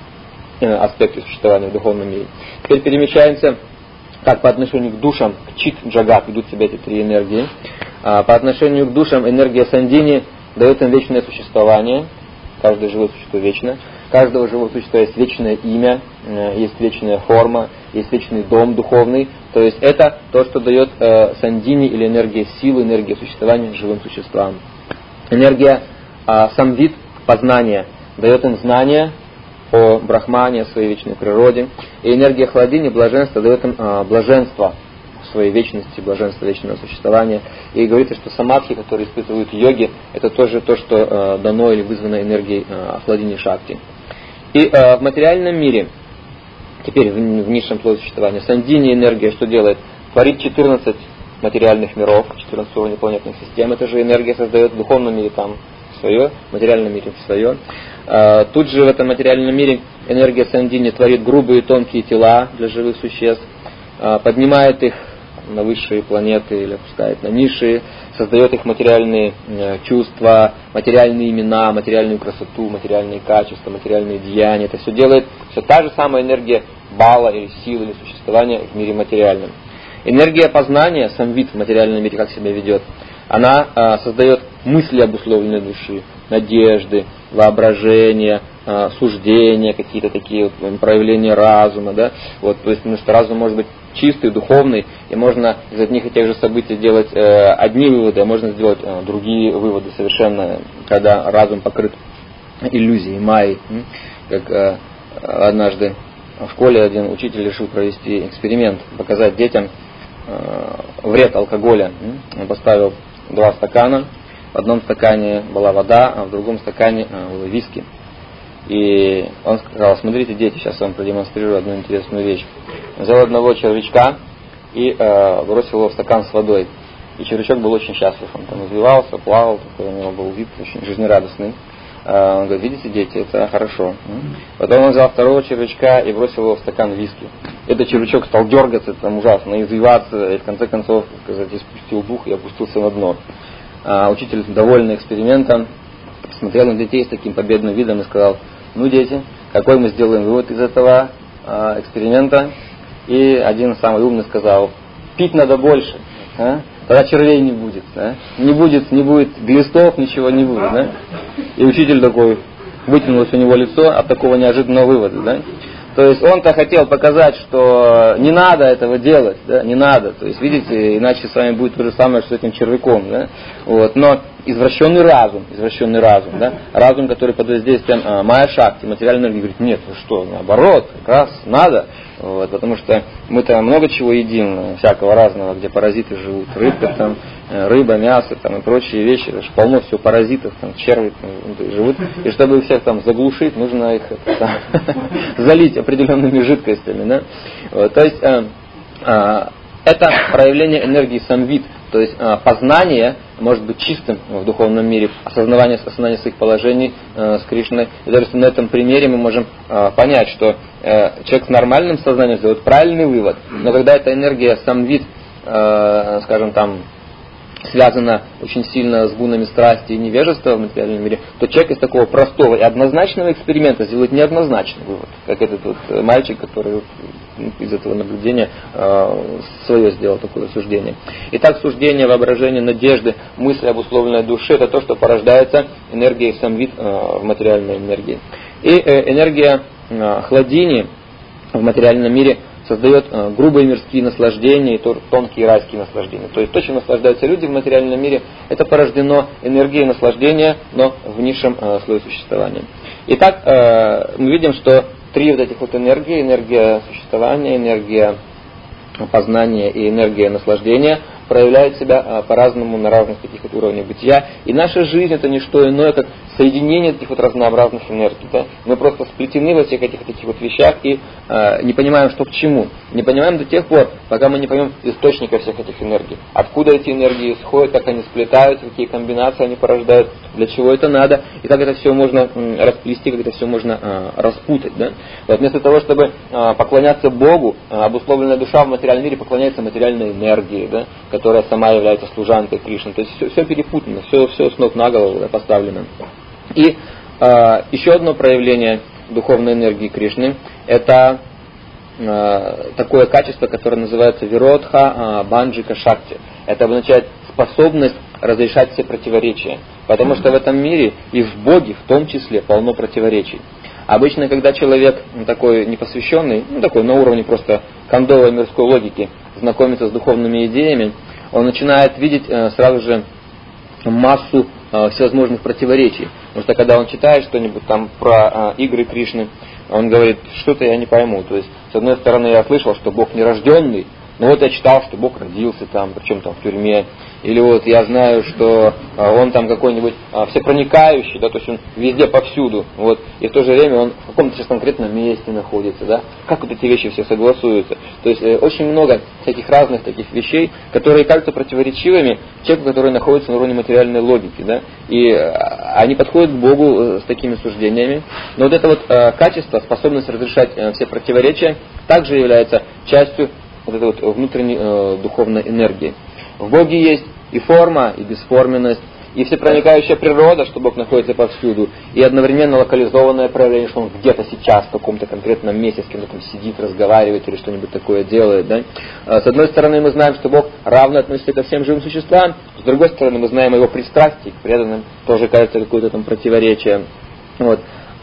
аспекте существования в духовном мире. Теперь перемещаемся, как по отношению к душам, к чит-джагат ведут себя эти три энергии. А по отношению к душам энергия сандини дает им вечное существование. Каждое живое существо вечно. Каждого живого существа есть вечное имя, есть вечная форма, есть вечный дом духовный. То есть это то, что дает э, сандини или энергия силы, энергия существования живым существам. Энергия э, самвит, познания, дает им знания о брахмане, о своей вечной природе. И энергия хладини, блаженства, дает им э, блаженство в своей вечности, блаженство вечного существования. И говорится, что самадхи, которые испытывают йоги, это тоже то, что э, дано или вызвано энергией э, хладини шакти. И э, в материальном мире, теперь в, в низшем плане существования, сандини энергия что делает? Творит четырнадцать материальных миров, четырнадцать уровней планетных систем. Эта же энергия создает в духовном мире там свое, в материальном мире свое. Э, тут же в этом материальном мире энергия сандини творит грубые и тонкие тела для живых существ, э, поднимает их на высшие планеты или опускает на низшие, создает их материальные э, чувства, материальные имена, материальную красоту, материальные качества, материальные деяния. Это все делает все та же самая энергия бала или силы или существования в мире материальном. Энергия познания, самвит в материальном мире как себя ведет, она э, создает мысли обусловленной души, надежды, воображения, э, суждения, какие-то такие вот, проявления разума. Да? Вот, то есть, потому что разум может быть чистый, духовный, и можно из одних и тех же событий делать э, одни выводы, а можно сделать э, другие выводы совершенно, когда разум покрыт иллюзией, майей. Как э, однажды в школе один учитель решил провести эксперимент, показать детям э, вред алкоголя. Он поставил два стакана, в одном стакане была вода, а в другом стакане э, было виски. И он сказал: смотрите, дети, сейчас я вам продемонстрирую одну интересную вещь. Взял одного червячка и э, бросил его в стакан с водой. И червячок был очень счастлив. Он там извивался, плавал, такой у него был вид очень жизнерадостный. Э, он говорит: видите, дети, это хорошо. Потом он взял второго червячка и бросил его в стакан виски. Этот червячок стал дергаться, там ужасно, извиваться, и в конце концов, сказать, испустил дух и опустился на дно. Э, учитель, довольный экспериментом, смотрел на детей с таким победным видом и сказал: ну, дети, какой мы сделаем вывод из этого э, эксперимента? И один самый умный сказал: пить надо больше, а? Тогда червей не будет, да? не будет, не будет глистов, ничего не будет. Да? И учитель такой, вытянулось у него лицо от такого неожиданного вывода. Да? То есть он-то хотел показать, что не надо этого делать, да? не надо. То есть, видите, иначе с вами будет то же самое, что с этим червяком. Да? Вот. Но извращенный разум, извращенный разум, да? разум, который под воздействием а, майя шакти, материальной энергии, говорит: нет, вы что, наоборот, как раз надо. Вот, потому что мы-то много чего едим, всякого разного, где паразиты живут, рыбка там, рыба, мясо там, и прочие вещи, это же полно всего паразитов, там, черви там, живут. И чтобы их всех там заглушить, нужно их это, там, залить определенными жидкостями. Да? Вот, то есть э, э, это проявление энергии самвит, То есть познание может быть чистым в духовном мире, осознавание, осознание своих положений э, с Кришной. И даже на этом примере мы можем э, понять, что э, человек с нормальным сознанием сделает правильный вывод, но когда эта энергия, сам вид, э, скажем там, связана очень сильно с гунами страсти и невежества в материальном мире, то человек из такого простого и однозначного эксперимента сделает неоднозначный вывод, как этот вот мальчик, который из этого наблюдения э, свое сделал такое суждение. Итак, суждение, воображение, надежды, мысли, обусловленные души, это то, что порождается энергией самвид э, в материальной энергии. И э, энергия э, хладини в материальном мире создает э, грубые мирские наслаждения и тонкие райские наслаждения. То есть то, чем наслаждаются люди в материальном мире, это порождено энергией наслаждения, но в низшем э, слое существования. Итак, э, мы видим, что три вот этих вот энергии, энергия существования, энергия познания и энергия наслаждения проявляют себя по-разному на разных таких вот уровнях бытия. И наша жизнь это не что иное, как соединение этих вот разнообразных энергий. Да? Мы просто сплетены во всех этих таких вот вещах и э, не понимаем, что к чему. Не понимаем до тех пор, пока мы не поймем источника всех этих энергий. Откуда эти энергии исходят, как они сплетаются, какие комбинации они порождают, для чего это надо, и как это все можно э, расплести, как это все можно э, распутать. Да? Вот вместо того, чтобы э, поклоняться Богу, э, обусловленная душа в материальном мире поклоняется материальной энергии, да? Которая сама является служанкой Кришны. То есть все, все перепутано, все, все с ног на голову, да, поставлено. И э, еще одно проявление духовной энергии Кришны – это э, такое качество, которое называется виродха э, банджика шакти. Это обозначает способность разрешать все противоречия. Потому что в этом мире и в Боге в том числе полно противоречий. Обычно, когда человек такой непосвященный, ну такой на уровне просто кондовой мирской логики, знакомится с духовными идеями, он начинает видеть э, сразу же массу э, всевозможных противоречий. Потому что когда он читает что-нибудь там про э, игры Кришны, он говорит, что-то я не пойму. То есть, с одной стороны, я слышал, что Бог нерожденный, но вот я читал, что Бог родился там, причем там в тюрьме. Или вот я знаю, что а, он там какой-нибудь а, всепроникающий, да, то есть он везде, повсюду. Вот, и в то же время он в каком-то сейчас конкретном месте находится. Да. Как вот эти вещи все согласуются? То есть э, очень много всяких разных таких вещей, которые кажутся противоречивыми человеку, который находится на уровне материальной логики. Да. И э, они подходят к Богу э, с такими суждениями. Но вот это вот э, качество, способность разрешать э, все противоречия, также является частью вот этой вот внутренней э, духовной энергии. В Боге есть и форма, и бесформенность, и всепроникающая природа, что Бог находится повсюду, и одновременно локализованное проявление, что Он где-то сейчас в каком-то конкретном месте с кем-то там сидит, разговаривает или что-нибудь такое делает. Да? С одной стороны, мы знаем, что Бог равно относится ко всем живым существам, с другой стороны, мы знаем о Его пристрастии к преданным, тоже кажется какое-то там противоречие. Вот.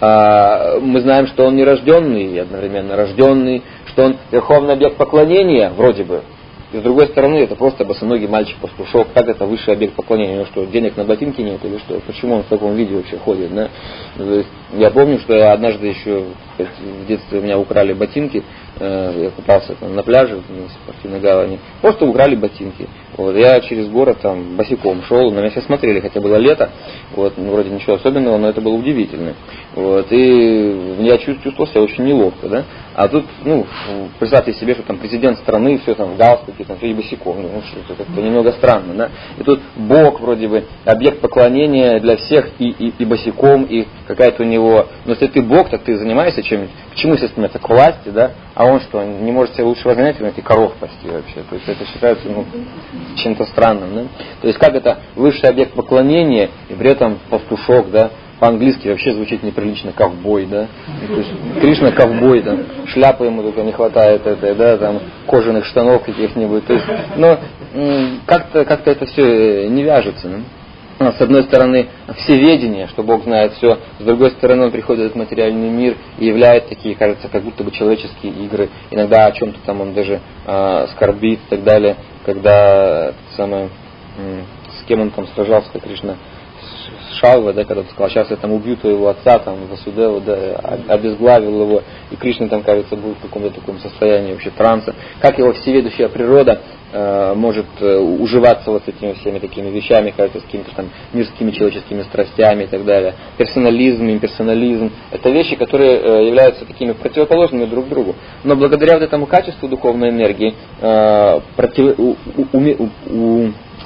Мы знаем, что Он нерожденный и одновременно рожденный, что Он верховный объект поклонения, вроде бы. И с другой стороны, это просто босоногий мальчик-пастушок. Как это высший объект поклонения? У него что, денег на ботинки нет или что? Почему он в таком виде вообще ходит? Да? То есть, я помню, что я однажды еще в детстве у меня украли ботинки. Я купался там на пляже в спортивной гавани. Просто украли ботинки. Вот. Я через город там босиком шел, на меня все смотрели, хотя было лето. Вот. Ну, вроде ничего особенного, но это было удивительно. Вот. И я чувствовал себя очень неловко. Да? А тут, ну, представьте себе, что там президент страны, все там в галстуке, там, и босиком. Ну, что это как-то немного странно. Да? И тут Бог вроде бы объект поклонения для всех и, и, и босиком, и какая-то у него... Но если ты Бог, так ты занимаешься чем-нибудь. К чему, если стремиться? К власти, да? А он что, не может себе лучшего занятия найти? Коров пасти вообще. То есть это считается, ну, чем-то странным. Да? То есть как это высший объект поклонения, и при этом пастушок, да? По-английски вообще звучит неприлично, ковбой, да. То есть Кришна ковбой, там, шляпы ему только не хватает этой, да, там, кожаных штанов каких-нибудь. То есть, но как-то, как-то это все не вяжется. Да? С одной стороны, всеведение, что Бог знает все, с другой стороны, он приходит в этот материальный мир и являет такие, кажется, как будто бы человеческие игры. Иногда о чем-то там он даже э, скорбит и так далее, когда самое, э, с кем он там сражался, Кришна, Шалва, да, когда он сказал, сейчас я там убью твоего отца, там, Васудева, да, обезглавил его, и Кришна там, кажется, был в каком-то таком состоянии вообще транса. Как его всеведущая природа э, может э, уживаться вот с этими всеми такими вещами, кажется, с какими-то там мирскими человеческими страстями и так далее. Персонализм, имперсонализм, это вещи, которые э, являются такими противоположными друг другу. Но благодаря вот этому качеству духовной энергии, э, против, у, у, у, у,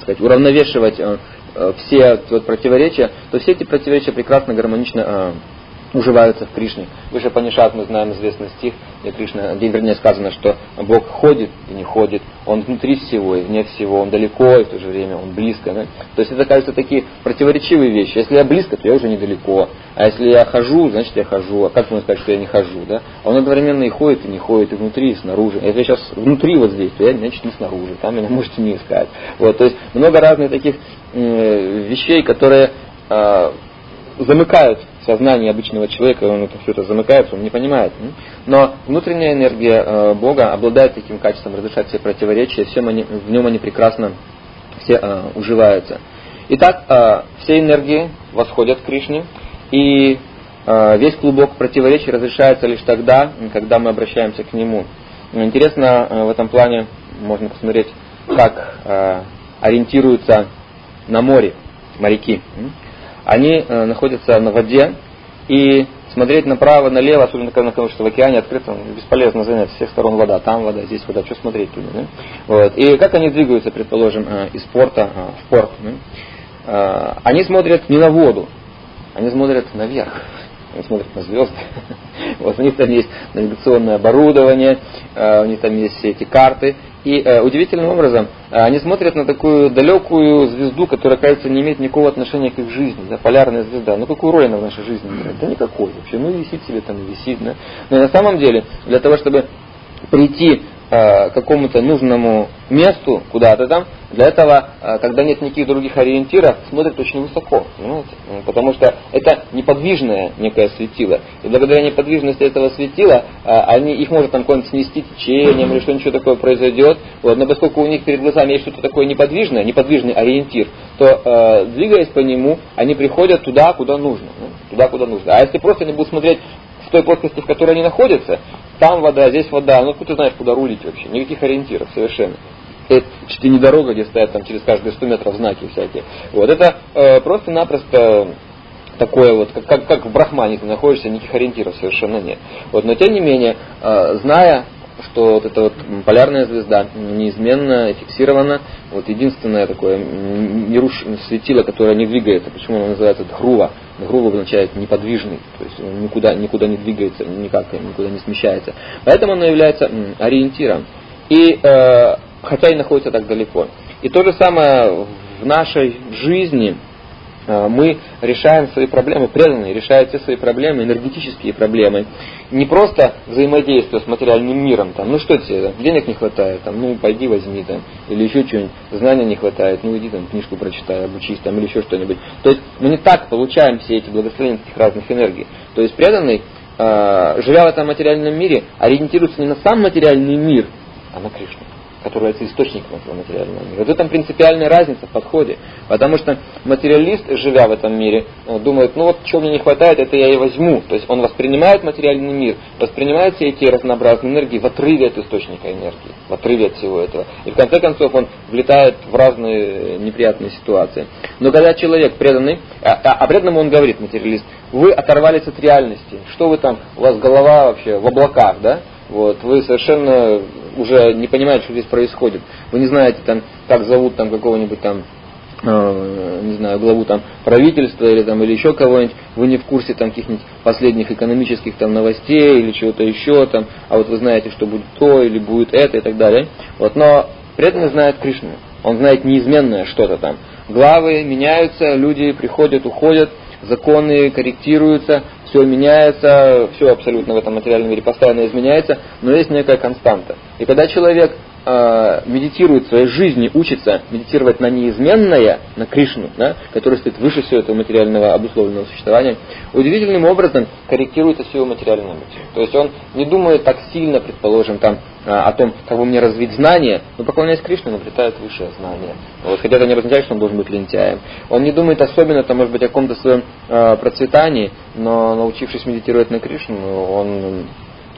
сказать, уравновешивать э, э, все вот, противоречия, то все эти противоречия прекрасно, гармонично э, уживаются в Кришне. Выше Панишат мы знаем известный стих, где Кришна, где вернее сказано, что Бог ходит и не ходит, Он внутри всего и вне всего, Он далеко и в то же время Он близко. Да? То есть это, кажется, такие противоречивые вещи. Если я близко, то я уже недалеко. А если я хожу, значит я хожу. А как можно сказать, что я не хожу? Да? Он одновременно и ходит, и не ходит, и внутри, и снаружи. А если я сейчас внутри вот здесь, то я, значит, не снаружи. Там меня можете не искать. Вот, то есть много разных таких э, вещей, которые э, замыкают сознание обычного человека, он это все это замыкается, он не понимает. Но внутренняя энергия э, Бога обладает таким качеством разрешать все противоречия, всем они, в нем они прекрасно все э, уживаются. Итак, э, все энергии восходят к Кришне, и э, весь клубок противоречий разрешается лишь тогда, когда мы обращаемся к Нему. Интересно, э, в этом плане можно посмотреть, как э, ориентируются на море моряки. Они э, находятся на воде, и смотреть направо, налево, особенно когда находишься в океане открытом, бесполезно занять. С всех сторон вода, там вода, здесь вода, что смотреть туда. Да? Вот. И как они двигаются, предположим, э, из порта э, в порт? Да? Э, они смотрят не на воду, они смотрят наверх. Они смотрят на звезды. Вот у них там есть навигационное оборудование, у них там есть все эти карты. И э, удивительным образом э, они смотрят на такую далекую звезду, которая, кажется, не имеет никакого отношения к их жизни. Да, полярная звезда. Ну какую роль она в нашей жизни играет? Да никакой вообще. Ну висит себе там, висит. Да? Но на самом деле, для того, чтобы прийти э, к какому-то нужному месту, куда-то там, для этого, э, когда нет никаких других ориентиров, смотрят очень высоко. Понимаете? Потому что это неподвижное некое светило. И благодаря неподвижности этого светила, э, они, их может там какое-нибудь снести течением или что-нибудь такое произойдет. Вот, но поскольку у них перед глазами есть что-то такое неподвижное, неподвижный ориентир, то э, двигаясь по нему, они приходят туда, куда нужно. Ну, туда, куда нужно. А если просто они будут смотреть в той плоскости, в которой они находятся, там вода, здесь вода, ну откуда ты знаешь, куда рулить вообще? Никаких ориентиров совершенно. Это почти не дорога, где стоят там через каждые сто метров знаки всякие. Вот это э, просто-напросто такое вот, как, как, как в Брахмане ты находишься, никаких ориентиров совершенно нет. Вот, но тем не менее, э, зная, что вот эта вот полярная звезда неизменно фиксирована, вот единственное такое неруш... светило, которое не двигается, почему оно называется Дхрува. Дхрува означает неподвижный, то есть он никуда, никуда не двигается, никак никуда не смещается. Поэтому оно является ориентиром. И э, хотя и находится так далеко. И то же самое в нашей жизни. Мы решаем свои проблемы, преданные решают все свои проблемы, энергетические проблемы. Не просто взаимодействие с материальным миром, там, ну что тебе, денег не хватает, там, ну пойди возьми, там, или еще что-нибудь, знания не хватает, ну иди там книжку прочитай, обучись, там, или еще что-нибудь. То есть мы не так получаем все эти благословения этих разных энергий. То есть преданный, э, живя в этом материальном мире, ориентируется не на сам материальный мир, а на Кришну, который является источником этого материального мира. Вот в этом принципиальная разница в подходе. Потому что материалист, живя в этом мире, думает, ну вот чего мне не хватает, это я и возьму. То есть он воспринимает материальный мир, воспринимает все эти разнообразные энергии в отрыве от источника энергии, в отрыве от всего этого. И в конце концов он влетает в разные неприятные ситуации. Но когда человек преданный, а, а преданному он говорит, материалист, вы оторвались от реальности. Что вы там, у вас голова вообще в облаках, да? Вот, вы совершенно уже не понимаете, что здесь происходит. Вы не знаете, там, как зовут там какого-нибудь там, э, не знаю, главу там правительства или там или еще кого-нибудь. Вы не в курсе там каких-нибудь последних экономических там новостей или чего-то еще там. А вот вы знаете, что будет то или будет это и так далее. Вот, но преданный знает Кришну. Он знает неизменное что-то там. Главы меняются, люди приходят, уходят. Законы корректируются, все меняется, все абсолютно в этом материальном мире постоянно изменяется, но есть некая константа. И когда человек э, медитирует в своей жизни, учится медитировать на неизменное, на Кришну, да, который стоит выше всего этого материального обусловленного существования, удивительным образом корректируется все его материальное бытие. То есть он не думает так сильно, предположим, там, о том, как бы мне развить знания, но поклоняясь Кришне, он обретает высшее знание. Вот, хотя это не означает, что он должен быть лентяем. Он не думает особенно, там, может быть, о каком-то своем э, процветании, но научившись медитировать на Кришну, он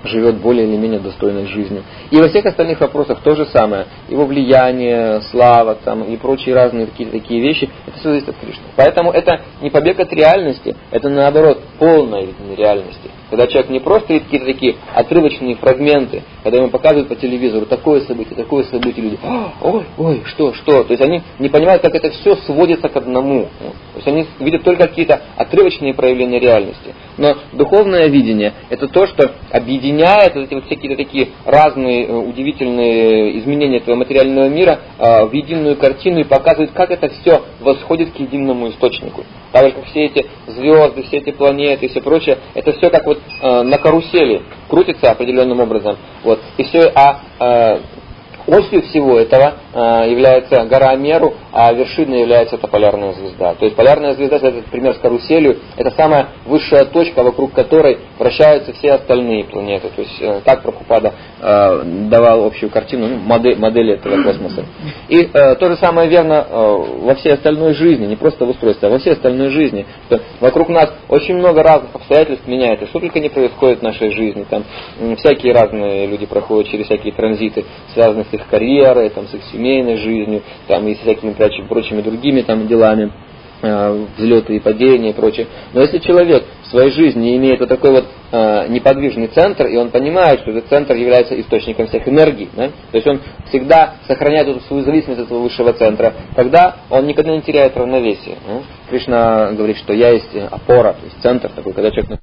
живет более или менее достойной жизнью. И во всех остальных вопросах то же самое. Его влияние, слава там, и прочие разные какие-то такие вещи, это все зависит от Кришны. Поэтому это не побег от реальности, это наоборот полное видение реальности. Когда человек не просто видит какие-то такие отрывочные фрагменты, когда ему показывают по телевизору такое событие, такое событие, люди, ой, ой, что, что. То есть они не понимают, как это все сводится к одному. То есть они видят только какие-то отрывочные проявления реальности. Но духовное видение – это то, что объединяет вот эти вот всякие такие разные удивительные изменения этого материального мира в единую картину и показывает, как это все восходит к единому источнику. Так же, как все эти звезды, все эти планеты и все прочее, это все как вот э, на карусели крутится определенным образом. Вот. И все, а э, осью всего этого э, является гора Меру, а вершиной является эта полярная звезда. То есть полярная звезда, это пример с каруселью, это самая высшая точка, вокруг которой вращаются все остальные планеты. То есть э, так Прабхупада э, давал общую картину, ну, модель, модель этого космоса. И э, то же самое верно э, во всей остальной жизни, не просто в устройстве, а во всей остальной жизни. Что вокруг нас очень много разных обстоятельств меняется, что только не происходит в нашей жизни. Там э, всякие разные люди проходят через всякие транзиты, связанные с их карьерой, там, с их семейной жизнью, там, и с всякими прочими другими там, делами, э, взлеты и падения и прочее. Но если человек в своей жизни имеет вот такой вот э, неподвижный центр, и он понимает, что этот центр является источником всех энергий, да? То есть он всегда сохраняет эту свою зависимость от этого высшего центра, тогда он никогда не теряет равновесие. Да? Кришна говорит, что я есть опора, то есть центр такой, когда человек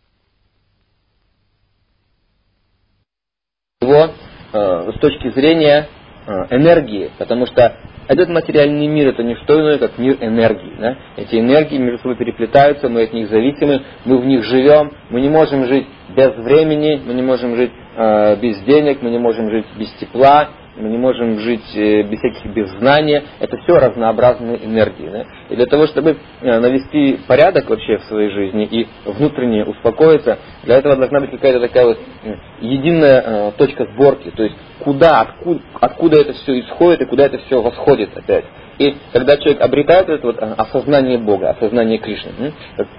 его э, с точки зрения э, энергии, потому что этот материальный мир — это не что иное, как мир энергии. Да? Эти энергии между собой переплетаются, мы от них зависимы, мы в них живем, мы не можем жить без времени, мы не можем жить э, без денег, мы не можем жить без тепла, мы не можем жить э, без всяких без знания. Это все разнообразные энергии. Да? И для того, чтобы э, навести порядок вообще в своей жизни и внутренне успокоиться, для этого должна быть какая-то такая вот э, единая э, точка сборки, то есть куда, откуда, откуда это все исходит и куда это все восходит опять. И когда человек обретает это вот осознание Бога, осознание Кришны, как,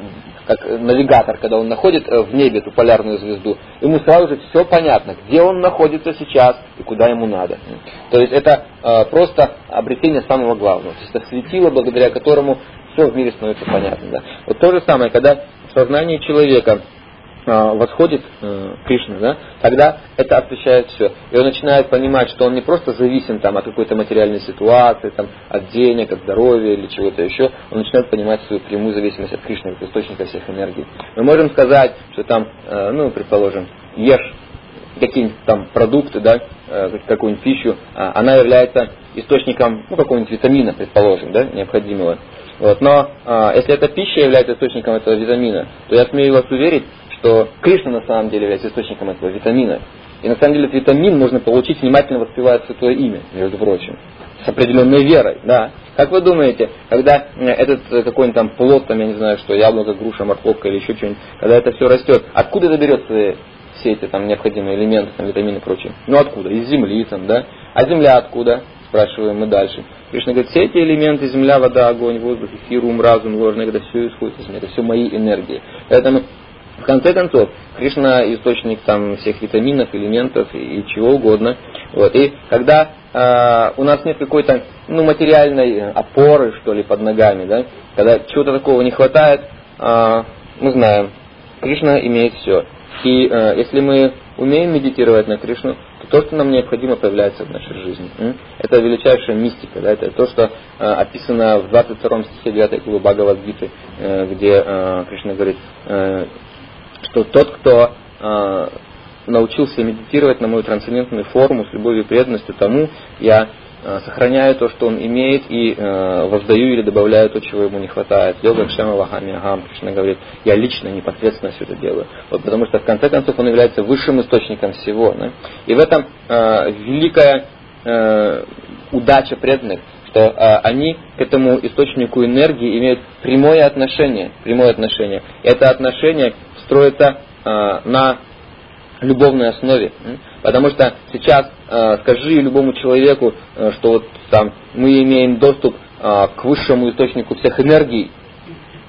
как навигатор, когда он находит в небе эту полярную звезду, ему сразу же все понятно, где он находится сейчас и куда ему надо. То есть это э, просто обретение самого главного. То есть это светило, благодаря которому все в мире становится понятно. Да? Вот то же самое, когда в сознании человека восходит э, Кришна, да, тогда это освещает все. И он начинает понимать, что он не просто зависим там, от какой-то материальной ситуации, там, от денег, от здоровья или чего-то еще, он начинает понимать свою прямую зависимость от Кришны, от источника всех энергий. Мы можем сказать, что там, э, ну, предположим, ешь какие-нибудь там продукты, да, э, какую-нибудь пищу, э, она является источником, ну, какого-нибудь витамина, предположим, да, необходимого. Вот. Но э, если эта пища является источником этого витамина, то я смею вас уверить, что Кришна на самом деле является источником этого витамина. И на самом деле этот витамин можно получить, внимательно воспевая святое имя, между прочим, с определенной верой. Да. Как вы думаете, когда этот какой-нибудь там плод, там, я не знаю, что, яблоко, груша, морковка или еще что-нибудь, когда это все растет, откуда это берется все эти там необходимые элементы, там, витамины и прочее? Ну откуда? Из земли, там, да? А земля откуда? Спрашиваем мы дальше. Кришна говорит, все эти элементы, земля, вода, огонь, воздух, эфир, ум, разум, ложное, это все исходит из меня, это все мои энергии. Поэтому в конце концов, Кришна источник там всех витаминов, элементов и, и чего угодно. Вот. И когда э, у нас нет какой-то ну, материальной опоры, что ли, под ногами, да, когда чего-то такого не хватает, э, мы знаем, Кришна имеет все. И э, если мы умеем медитировать на Кришну, то то, что нам необходимо, появляется в нашей жизни. Это величайшая мистика, да? Это то, что э, описано в двадцать втором стихе девятой главы Бхагавад-гиты, э, где э, Кришна говорит, э, что тот, кто э, научился медитировать на мою трансцендентную форму с любовью и преданностью тому, я э, сохраняю то, что он имеет, и э, воздаю или добавляю то, чего ему не хватает. Йога Кшема Вахами Агам, Кришна говорит, я лично, непосредственно все это делаю. Вот, потому что в конце концов он является высшим источником всего. Да? И в этом э, великая э, удача преданных, что э, они к этому источнику энергии имеют прямое отношение. Прямое отношение. И это отношение строится э, на любовной основе. Потому что сейчас э, скажи любому человеку, э, что вот там мы имеем доступ э, к высшему источнику всех энергий,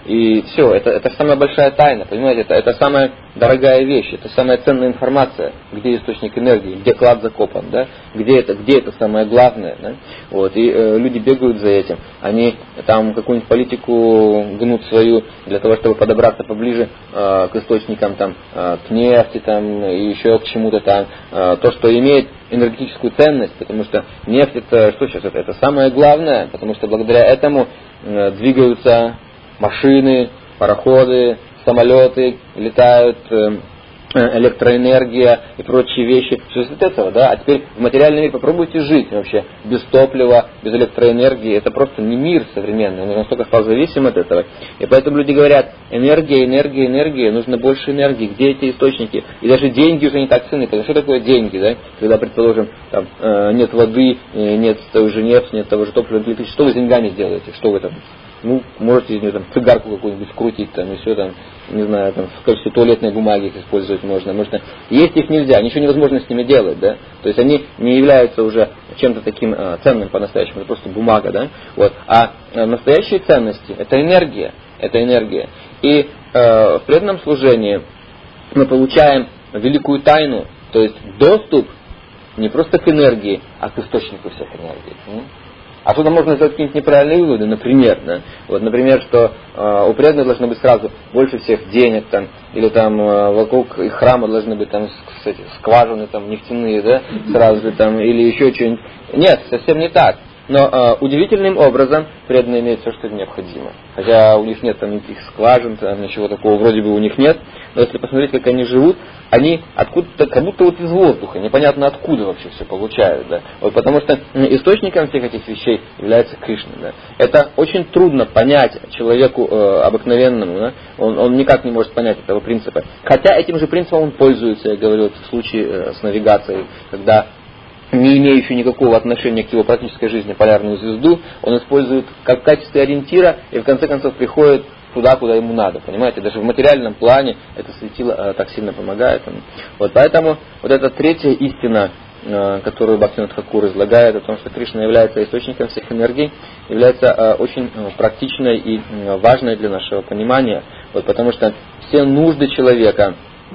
И все, это, это самая большая тайна, понимаете, это, это самая дорогая вещь, это самая ценная информация, где источник энергии, где клад закопан, да, где это, где это самое главное, да, вот, и э, люди бегают за этим, они там какую-нибудь политику гнут свою для того, чтобы подобраться поближе э, к источникам, там, э, к нефти, там, и еще к чему-то там, э, то, что имеет энергетическую ценность, потому что нефть это, что сейчас, это, это самое главное, потому что благодаря этому э, двигаются машины, пароходы, самолеты, летают, э, электроэнергия и прочие вещи. Все из этого, да? А теперь в материальном мире попробуйте жить вообще без топлива, без электроэнергии. Это просто не мир современный, он настолько стал зависим от этого. И поэтому люди говорят, энергия, энергия, энергия, нужно больше энергии. Где эти источники? И даже деньги уже не так ценны. Потому что такое деньги, да? Когда, предположим, там, э, нет воды, нет той же нефти, нет того же топлива, электричества, что вы с деньгами сделаете? Что вы там? Ну, можете из нее там цигарку какую-нибудь скрутить, там, и все там, не знаю, там, в качестве туалетной бумаги их использовать можно. Можно. Есть их нельзя, ничего невозможно с ними делать, да. То есть они не являются уже чем-то таким э, ценным по-настоящему, это просто бумага, да. Вот. А э, настоящие ценности это энергия, это энергия. И э, в преданном служении мы получаем великую тайну, то есть доступ не просто к энергии, а к источнику всех энергий. А что-то можно сделать какие-нибудь неправильные выводы, например, да? Вот, например, что э, у преданных должно быть сразу больше всех денег, там, или там э, вокруг их храма должны быть там, кстати, скважины там, нефтяные, да, сразу же там, или еще что-нибудь. Нет, совсем не так. Но э, удивительным образом преданные имеют все, что необходимо. Хотя у них нет там никаких скважин, там ничего такого вроде бы у них нет. Но если посмотреть, как они живут, они откуда-то, как будто вот из воздуха, непонятно откуда вообще все получают. Да? Вот потому что источником всех этих вещей является Кришна. Да? Это очень трудно понять человеку э, обыкновенному. Да? Он, он никак не может понять этого принципа. Хотя этим же принципом он пользуется, я говорил, в случае э, с навигацией, когда не имеющую никакого отношения к его практической жизни полярную звезду, он использует как в качестве ориентира и в конце концов приходит туда, куда ему надо. Понимаете, даже в материальном плане это светило э, так сильно помогает. Вот поэтому вот эта третья истина, э, которую Бхактивинода Тхакур излагает, о том, что Кришна является источником всех энергий, является э, очень э, практичной и э, важной для нашего понимания. Вот, потому что все нужды человека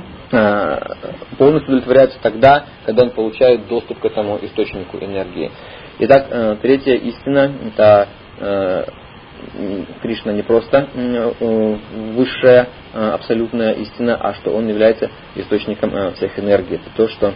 полностью удовлетворяется тогда, когда он получает доступ к этому источнику энергии. Итак, третья истина, это Кришна не просто высшая абсолютная истина, а что он является источником всех энергий. Это то, что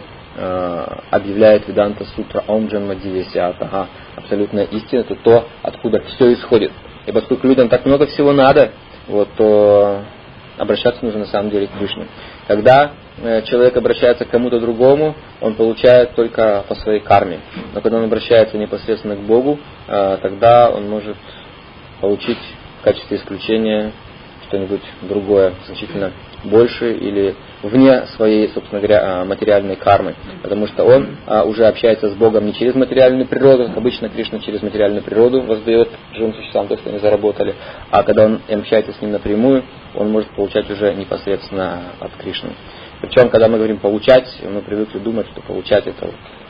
объявляет Веданта Сутра Ом Джанма Дивесиатага. Абсолютная истина, это то, откуда все исходит. И поскольку людям так много всего надо, вот, то обращаться нужно на самом деле к Кришне. Когда э, человек обращается к кому-то другому, он получает только по своей карме. Но когда он обращается непосредственно к Богу, э, тогда он может получить в качестве исключения что-нибудь другое, значительно больше или вне своей, собственно говоря, материальной кармы. Потому что он а, уже общается с Богом не через материальную природу, как обычно Кришна через материальную природу воздает живым существам то, что они заработали, а когда он общается с ним напрямую, он может получать уже непосредственно от Кришны. Причем, когда мы говорим получать, мы привыкли думать, что получать это вот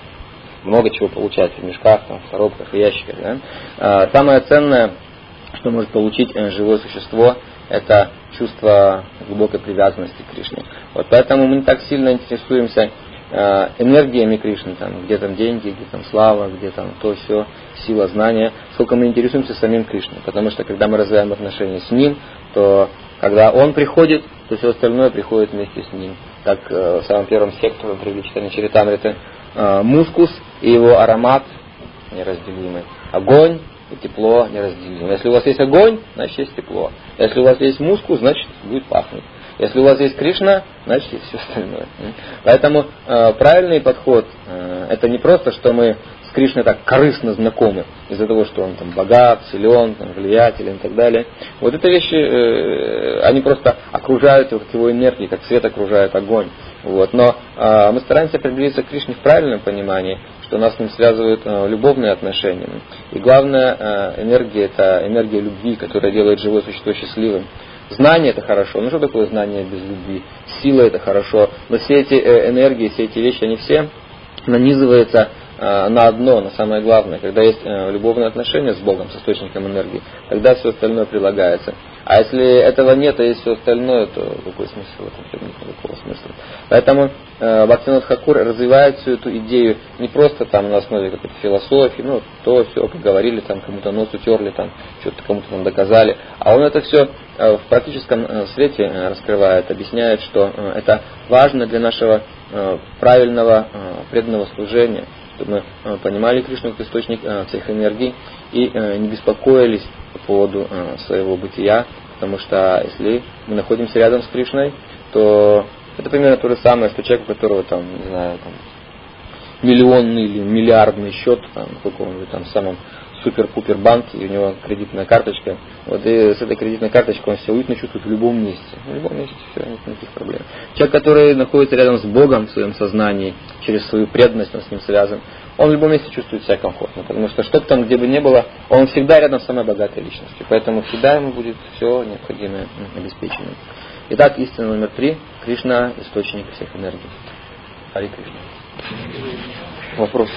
много чего получать в мешках, там, в коробках, в ящиках. Да? А, самое ценное, что может получить живое существо, это чувство глубокой привязанности к Кришне. Вот поэтому мы не так сильно интересуемся э, энергиями Кришны, там, где там деньги, где там слава, где там то, все, сила, знания, сколько мы интересуемся самим Кришной. Потому что когда мы развиваем отношения с Ним, то когда Он приходит, то все остальное приходит вместе с Ним. Как э, в самом первом секторе мы привели читание Чаритамриты, э, мускус и его аромат неразделимы. Огонь и тепло неразделимо. Если у вас есть огонь, значит есть тепло. Если у вас есть мускус, значит будет пахнуть. Если у вас есть Кришна, значит есть все остальное. Поэтому э, правильный подход э, это не просто, что мы с Кришной так корыстно знакомы из-за того, что он там богат, силен, там, влиятелен и так далее. Вот эти вещи, э, они просто окружают его, как его энергии, как свет окружает огонь. Вот. Но э, мы стараемся приблизиться к Кришне в правильном понимании, что нас с ним связывают э, любовные отношения. И главная э, энергия, это энергия любви, которая делает живое существо счастливым. Знание это хорошо. Ну что такое знание без любви? Сила это хорошо. Но все эти э, энергии, все эти вещи, они все нанизываются э, на одно, на самое главное, когда есть э, любовные отношения с Богом, с источником энергии, тогда все остальное прилагается. А если этого нет, а есть все остальное, то какой смысл в этом? Нет никакого смысла. Поэтому э, Бхактивинод Тхакур развивает всю эту идею не просто там на основе какой-то философии, ну, то все, как говорили, там кому-то нос утерли, там, что-то кому-то там доказали, а он это все э, в практическом э, свете э, раскрывает, объясняет, что э, это важно для нашего э, правильного э, преданного служения, чтобы мы э, понимали Кришну как источник э, всех энергий и э, не беспокоились по поводу э, своего бытия, потому что если мы находимся рядом с Кришной, то это примерно то же самое, что человек, у которого там, не знаю, там, миллионный или миллиардный счет там, в каком-нибудь там самом супер-пупер банке, и у него кредитная карточка. Вот и с этой кредитной карточкой он себя уютно чувствует в любом месте. В любом месте все, нет никаких проблем. Человек, который находится рядом с Богом в своем сознании, через свою преданность, он с ним связан, он в любом месте чувствует себя комфортно, потому что что бы там где бы ни было, он всегда рядом с самой богатой личностью, поэтому всегда ему будет все необходимое обеспечено. Итак, истина номер три. Кришна – источник всех энергий. Хари Кришна. Вопрос.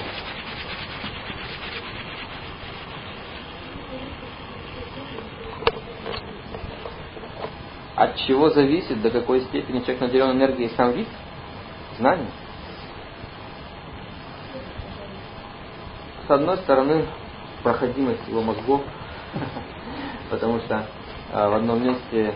От чего зависит, до какой степени человек наделен энергией сам вид? Знание. С одной стороны, проходимость его мозгов, потому что в одном месте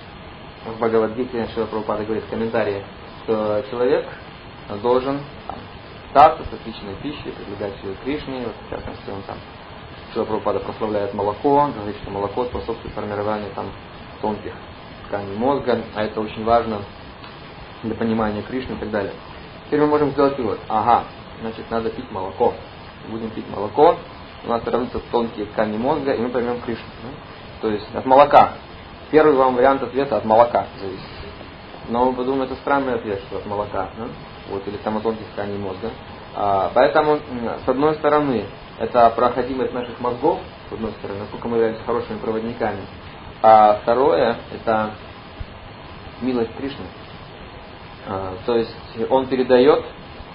в Бхагавад-гите Шрила Прабхупада говорит в комментарии, что человек должен там, питаться с отличной пищей, предлагать ее Кришне. Вот, в частности, он там, Шрила Прабхупада прославляет молоко, говорит, что молоко способствует формированию там, тонких тканей мозга, а это очень важно для понимания Кришны и так далее. Теперь мы можем сделать вывод. Ага, значит, надо пить молоко. Будем пить молоко, у нас равнятся тонкие ткани мозга, и мы поймем Кришну. То есть от молока. Первый вам вариант ответа от молока зависит. Но вы подумаете, это странный ответ, что от молока. Да? Вот, или там от тонких тканей мозга. А, поэтому, с одной стороны, это проходимость наших мозгов, с одной стороны, насколько мы являемся хорошими проводниками. А второе, это милость Кришны. А, то есть он передает,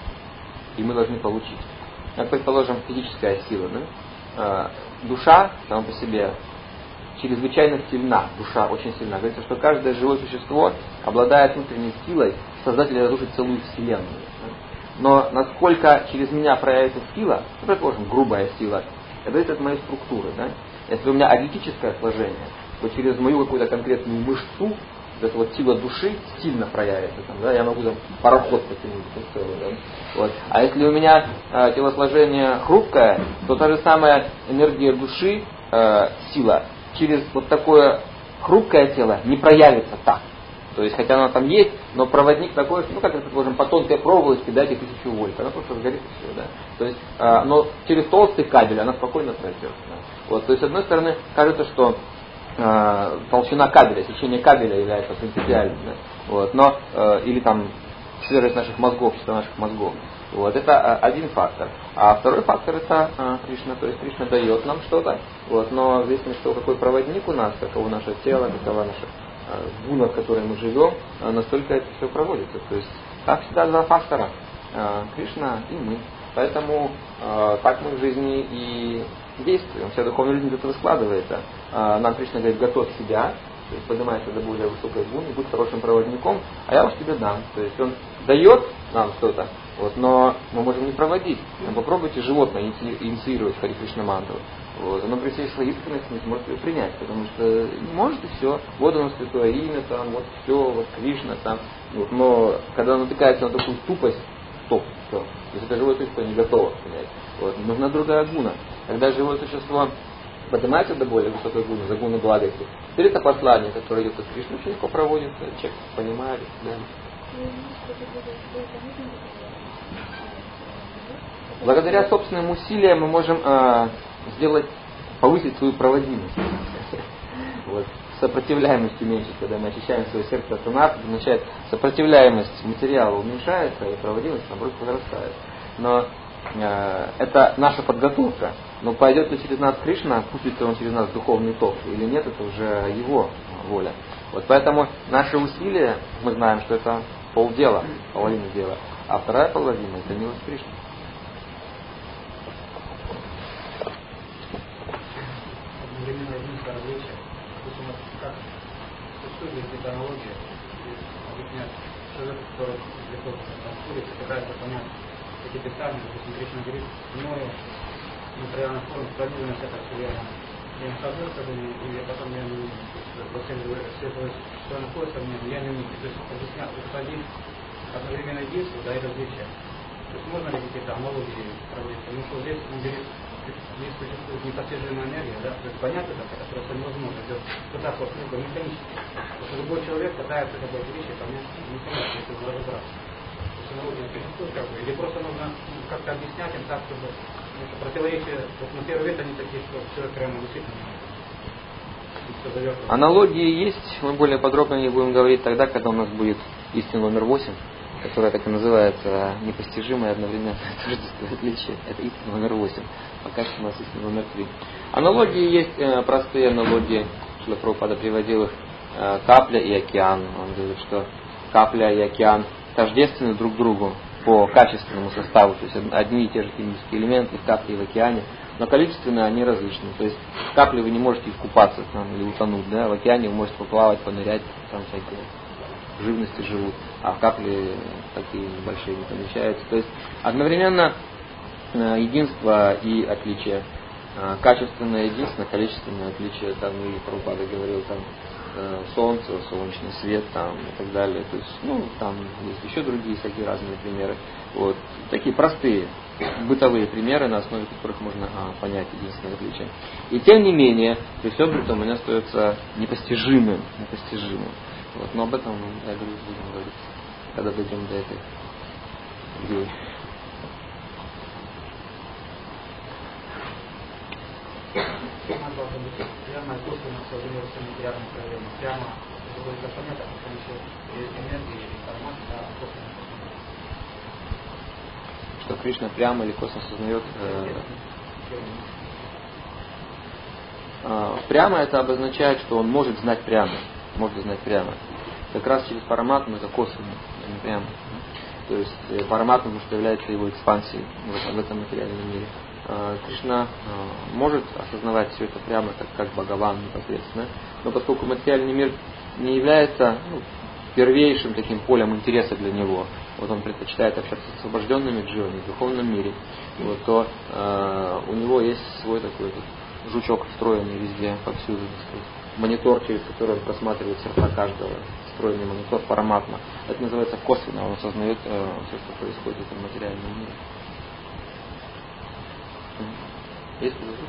и мы должны получить. Как, предположим, физическая сила. Да? А, душа сама по себе чрезвычайно сильна. Душа очень сильна. Говорится, что каждое живое существо обладает внутренней силой создателя разрушить целую вселенную. Да? Но насколько через меня проявится сила, ну, предположим, грубая сила, это зависит от моей структуры. Да? Если у меня атлетическое сложение, то через мою какую-то конкретную мышцу эта вот сила души сильно проявится. Там, да, я могу там пароход потянуть. Да? Вот. А если у меня э, телосложение хрупкое, то та же самая энергия души, э, сила, через вот такое хрупкое тело не проявится так. То есть, хотя оно там есть, но проводник такой, ну как это, предположим, по тонкой проволочке дайте тысячу вольт, она просто сгорит и все, да. То есть, э, но через толстый кабель она спокойно пройдет. Да? Вот, то есть, с одной стороны, кажется, что э, толщина кабеля, сечение кабеля является принципиальным, да? Вот, но, э, или там свежесть наших мозгов, чисто наших мозгов. Вот, это э, один фактор. А второй фактор это э, Кришна, то есть Кришна дает нам что-то, вот, но в зависимости от того, какой проводник у нас, каково наше тело, какова наша гуна, в которой мы живем, настолько это все проводится. То есть, как всегда, два фактора. Кришна и мы. Поэтому так мы в жизни и действуем. Вся духовная жизнь для этого складывается. Нам Кришна говорит, готовь себя, то есть поднимайся до более высокой гуны, будь хорошим проводником, а я уж тебе дам. То есть он дает нам что-то, вот, но мы можем не проводить. Но попробуйте животное инициировать Хари Кришна мантру. Вот, оно при всей своей искренности не сможет ее принять, потому что не может и все. Вот оно святое имя, там, вот все, вот Кришна там. Вот, но когда оно натыкается на такую тупость, стоп, все. То есть это живое существо не готово принять. Вот, нужна другая гуна. Когда живое существо поднимается до более высокой гуны, за гуну благости, теперь это послание, которое идет от Кришны, очень легко проводится, человек понимает. Да. Благодаря собственным усилиям мы можем э, сделать, повысить свою проводимость. Вот. Сопротивляемость уменьшить, когда мы очищаем свое сердце от нас, означает, сопротивляемость материала уменьшается, и проводимость, наоборот, возрастает. Но э, это наша подготовка. Но пойдет ли через нас Кришна, пустит ли он через нас духовный ток или нет, это уже его воля. Вот поэтому наши усилия, мы знаем, что это полдела, половина дела, а вторая половина это милость Кришны. существует ли какие-то аналогии, объяснять человек, который приходит на улице, пытается понять эти писания, допустим, Кришна говорит, мною материальная форма, справедливость это вселенная. Я нахожусь, когда не, и потом я не во всем светлое, что находится в нем, я не умею. То есть объяснять, это один одновременно единство, да, и различие. То есть можно ли какие-то аналогии проводить? Потому что здесь он говорит, здесь существует непостижимая энергия, да, то есть понять это, это просто невозможно. Это пытаться ну, механически. Потому что любой человек пытается какие-то вещи понять механически, чтобы разобраться. То есть аналогия существует как бы, или просто нужно как-то объяснять им так, чтобы ну, противоречия, вот на первый вид они такие, что человек прямо действительно. Аналогии есть, мы более подробно не будем говорить тогда, когда у нас будет истина номер восемь, которая так и называется непостижимое одновременно тождество и отличие. Это истина номер восемь. Пока что у нас истина номер три. Аналогии есть, э, простые аналогии. Шрила Прабхупада приводил их, э, капля и океан. Он говорит, что капля и океан тождественны друг другу по качественному составу. То есть одни и те же химические элементы в капле и в океане. Но количественно они различны. То есть в капле вы не можете искупаться там, или утонуть, да? В океане вы можете поплавать, понырять, там всякие живности живут, а в капле такие большие не помещаются. То есть одновременно единство и отличие. Качественное единство, количественное отличие, там и Прабхупада говорил, там солнце, солнечный свет там, и так далее. То есть, ну, там есть еще другие всякие разные примеры. Вот. Такие простые бытовые примеры, на основе которых можно а, понять единственное отличие. И тем не менее, при всем при том, они остаются непостижимым, непостижимым. Вот. Но об этом, я говорю, будем говорить, когда дойдем до этой идеи. Прямо косвенно создается материальная проблема. Прямо это будет понятно, потому что энергия или информация, а косвенно. Что Кришна прямо или косвенно сознает. Э, э, прямо это обозначает, что он может знать прямо. Может знать прямо. Как раз через параматму это косвенно, а не прямо. То есть э, параматма, что является его экспансией в этом, в этом материальном мире. Кришна может осознавать все это прямо, как, как Бхагаван непосредственно, но поскольку материальный мир не является ну, первейшим таким полем интереса для него, вот он предпочитает общаться с освобожденными дживами в духовном мире, вот, то э, у него есть свой такой вот, жучок встроенный везде, повсюду, так сказать, монитор, через который он просматривает сердца каждого, встроенный монитор параматма. Это называется косвенно, он осознает э, все, что происходит в этом материальном мире. Есть вопрос?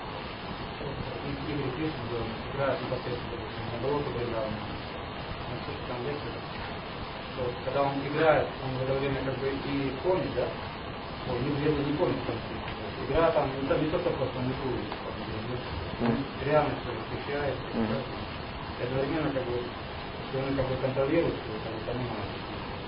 Игорь Кришна играет непосредственно на болото брендану. Что там есть, что когда он играет, он в это время как бы и помнит, да? Ой, не где-то не помнит, игра там, ну, там не только просто манипулирует, реально все встречает, и одновременно как бы, что он как бы контролирует, что он понимает.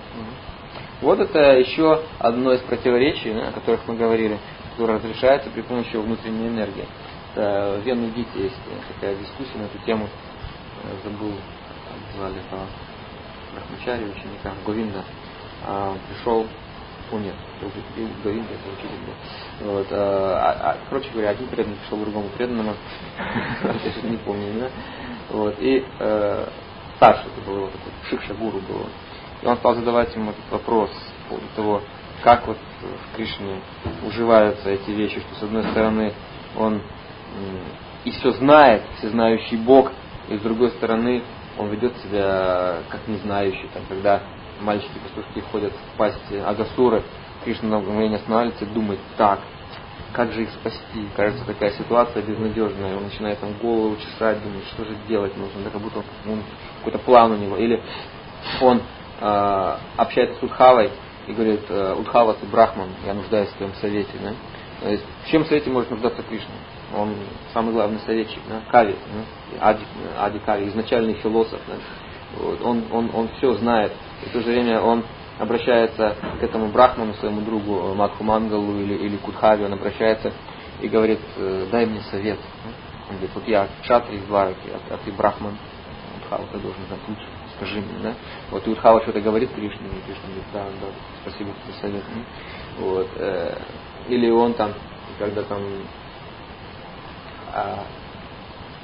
Вот это еще одно из противоречий, о которых мы говорили, которое разрешается при помощи внутренней энергии. В Вену Гите есть такая дискуссия на эту тему. Забыл, как звали этого Брахмачари, ученика Говинда. Он пришел, о нет, Говинда это учитель был. Вот, а, а, короче говоря, один преданный пришел к другому преданному, я что-то не помню именно. Вот, и э, старший это был, такой Шикша Гуру был. И он стал задавать ему этот вопрос по поводу того, как вот в Кришне уживаются эти вещи, что с одной стороны он и все знает, всезнающий Бог, и с другой стороны он ведет себя как незнающий. Там, когда мальчики пастушки ходят в пасть Агасуры, Кришна на мгновение останавливается и думает, так, как же их спасти? Кажется, такая ситуация безнадежная. Он начинает там голову чесать, думает, что же делать нужно, да, как будто он, какой-то план у него. Или он э, общается с Удхавой и говорит, Удхава, ты брахман, я нуждаюсь в твоем совете. Да? То есть, в чем совете может нуждаться Кришна? Он самый главный советчик, да? Кави, да? Ади, Ади Кави, изначальный философ. Да? Вот. Он, он, он все знает. И в то же время он обращается к этому брахману, своему другу Мадху Мангалу или, или Кудхаве, он обращается и говорит, дай мне совет. Он говорит, вот я кшатри из Двараки, а, а ты брахман. Удхава, ты должен знать лучше, скажи мне, да? Вот и Удхава что-то говорит Кришне, и Кришна говорит, да, да, спасибо за совет. Вот. Или он там, когда там а,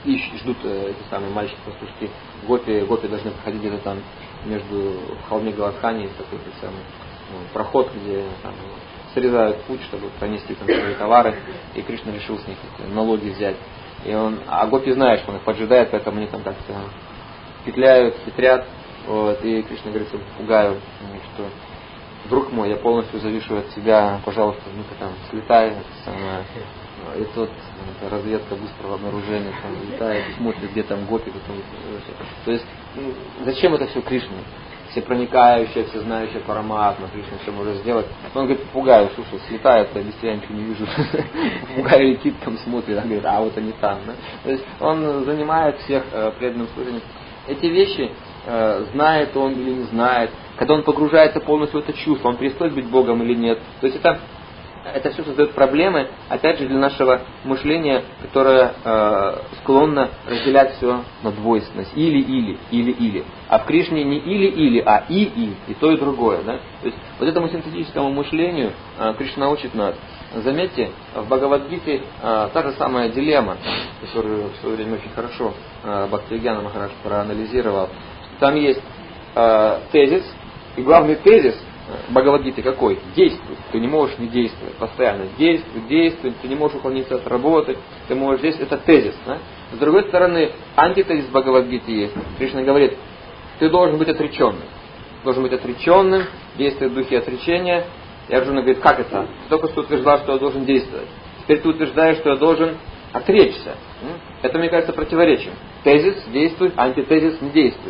ищут, ждут э, эти самые мальчики-пастушки, гопи, гопи должны проходить где-то там между в холме Галатхани, есть такой самый ну, проход, где там, срезают путь, чтобы пронести там свои товары, и Кришна решил с них эти налоги взять. И он, а гопи знают, что он их поджидает, поэтому они там как-то петляют, хитрят, вот, и Кришна говорит, что пугаю, что друг мой, я полностью завишу от тебя, пожалуйста, ну-ка там слетай, это самое. И тот это разведка быстрого обнаружения там летает, смотрит, где там гопи, потом, то есть ну, зачем это все Кришне? Все проникающие, все знающие Параматма, Кришна все может сделать. Он говорит, пугаю, слушай, слетает, я без тебя ничего не вижу. Пугаю летит, там смотрит, он говорит, а вот они там. Да? То есть он занимает всех э, преданным служением. Эти вещи э, знает он или не знает. Когда он погружается полностью в это чувство, он перестает быть Богом или нет. То есть это Это все создает проблемы, опять же, для нашего мышления, которое э, склонно разделять все на двойственность. Или-или, или-или. А в Кришне не или-или, а и-и, и то, и другое. Да? То есть вот этому синтетическому мышлению э, Кришна учит нас. Заметьте, в Бхагавад-гите э, та же самая дилемма, которую в свое время очень хорошо э, Бхактивидьяна Махарадж проанализировал. Там есть э, тезис, и главный тезис Бхагавад-гиты какой? Действуй. Ты не можешь не действовать. Постоянно действуй, действуй. Ты не можешь уклониться от работы. Ты можешь здесь. Это тезис. Да? С другой стороны, антитезис Бхагавад-гиты есть. Кришна говорит, ты должен быть отреченным. Должен быть отреченным, действовать в духе отречения. И Арджуна говорит, как это? Ты только что утверждал, что я должен действовать. Теперь ты утверждаешь, что я должен отречься. Это, мне кажется, противоречием. Тезис действуй, антитезис не действуй.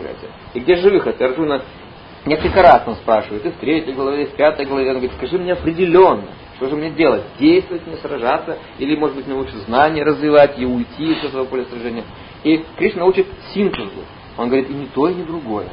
И где же выход? И Арджуна несколько раз он спрашивает, и в третьей главе, и в пятой главе, он говорит, скажи мне определенно, что же мне делать? Действовать мне, сражаться, или, может быть, мне лучше знания развивать и уйти из этого поля сражения. И Кришна учит синтезу. Он говорит, и не то, и не другое.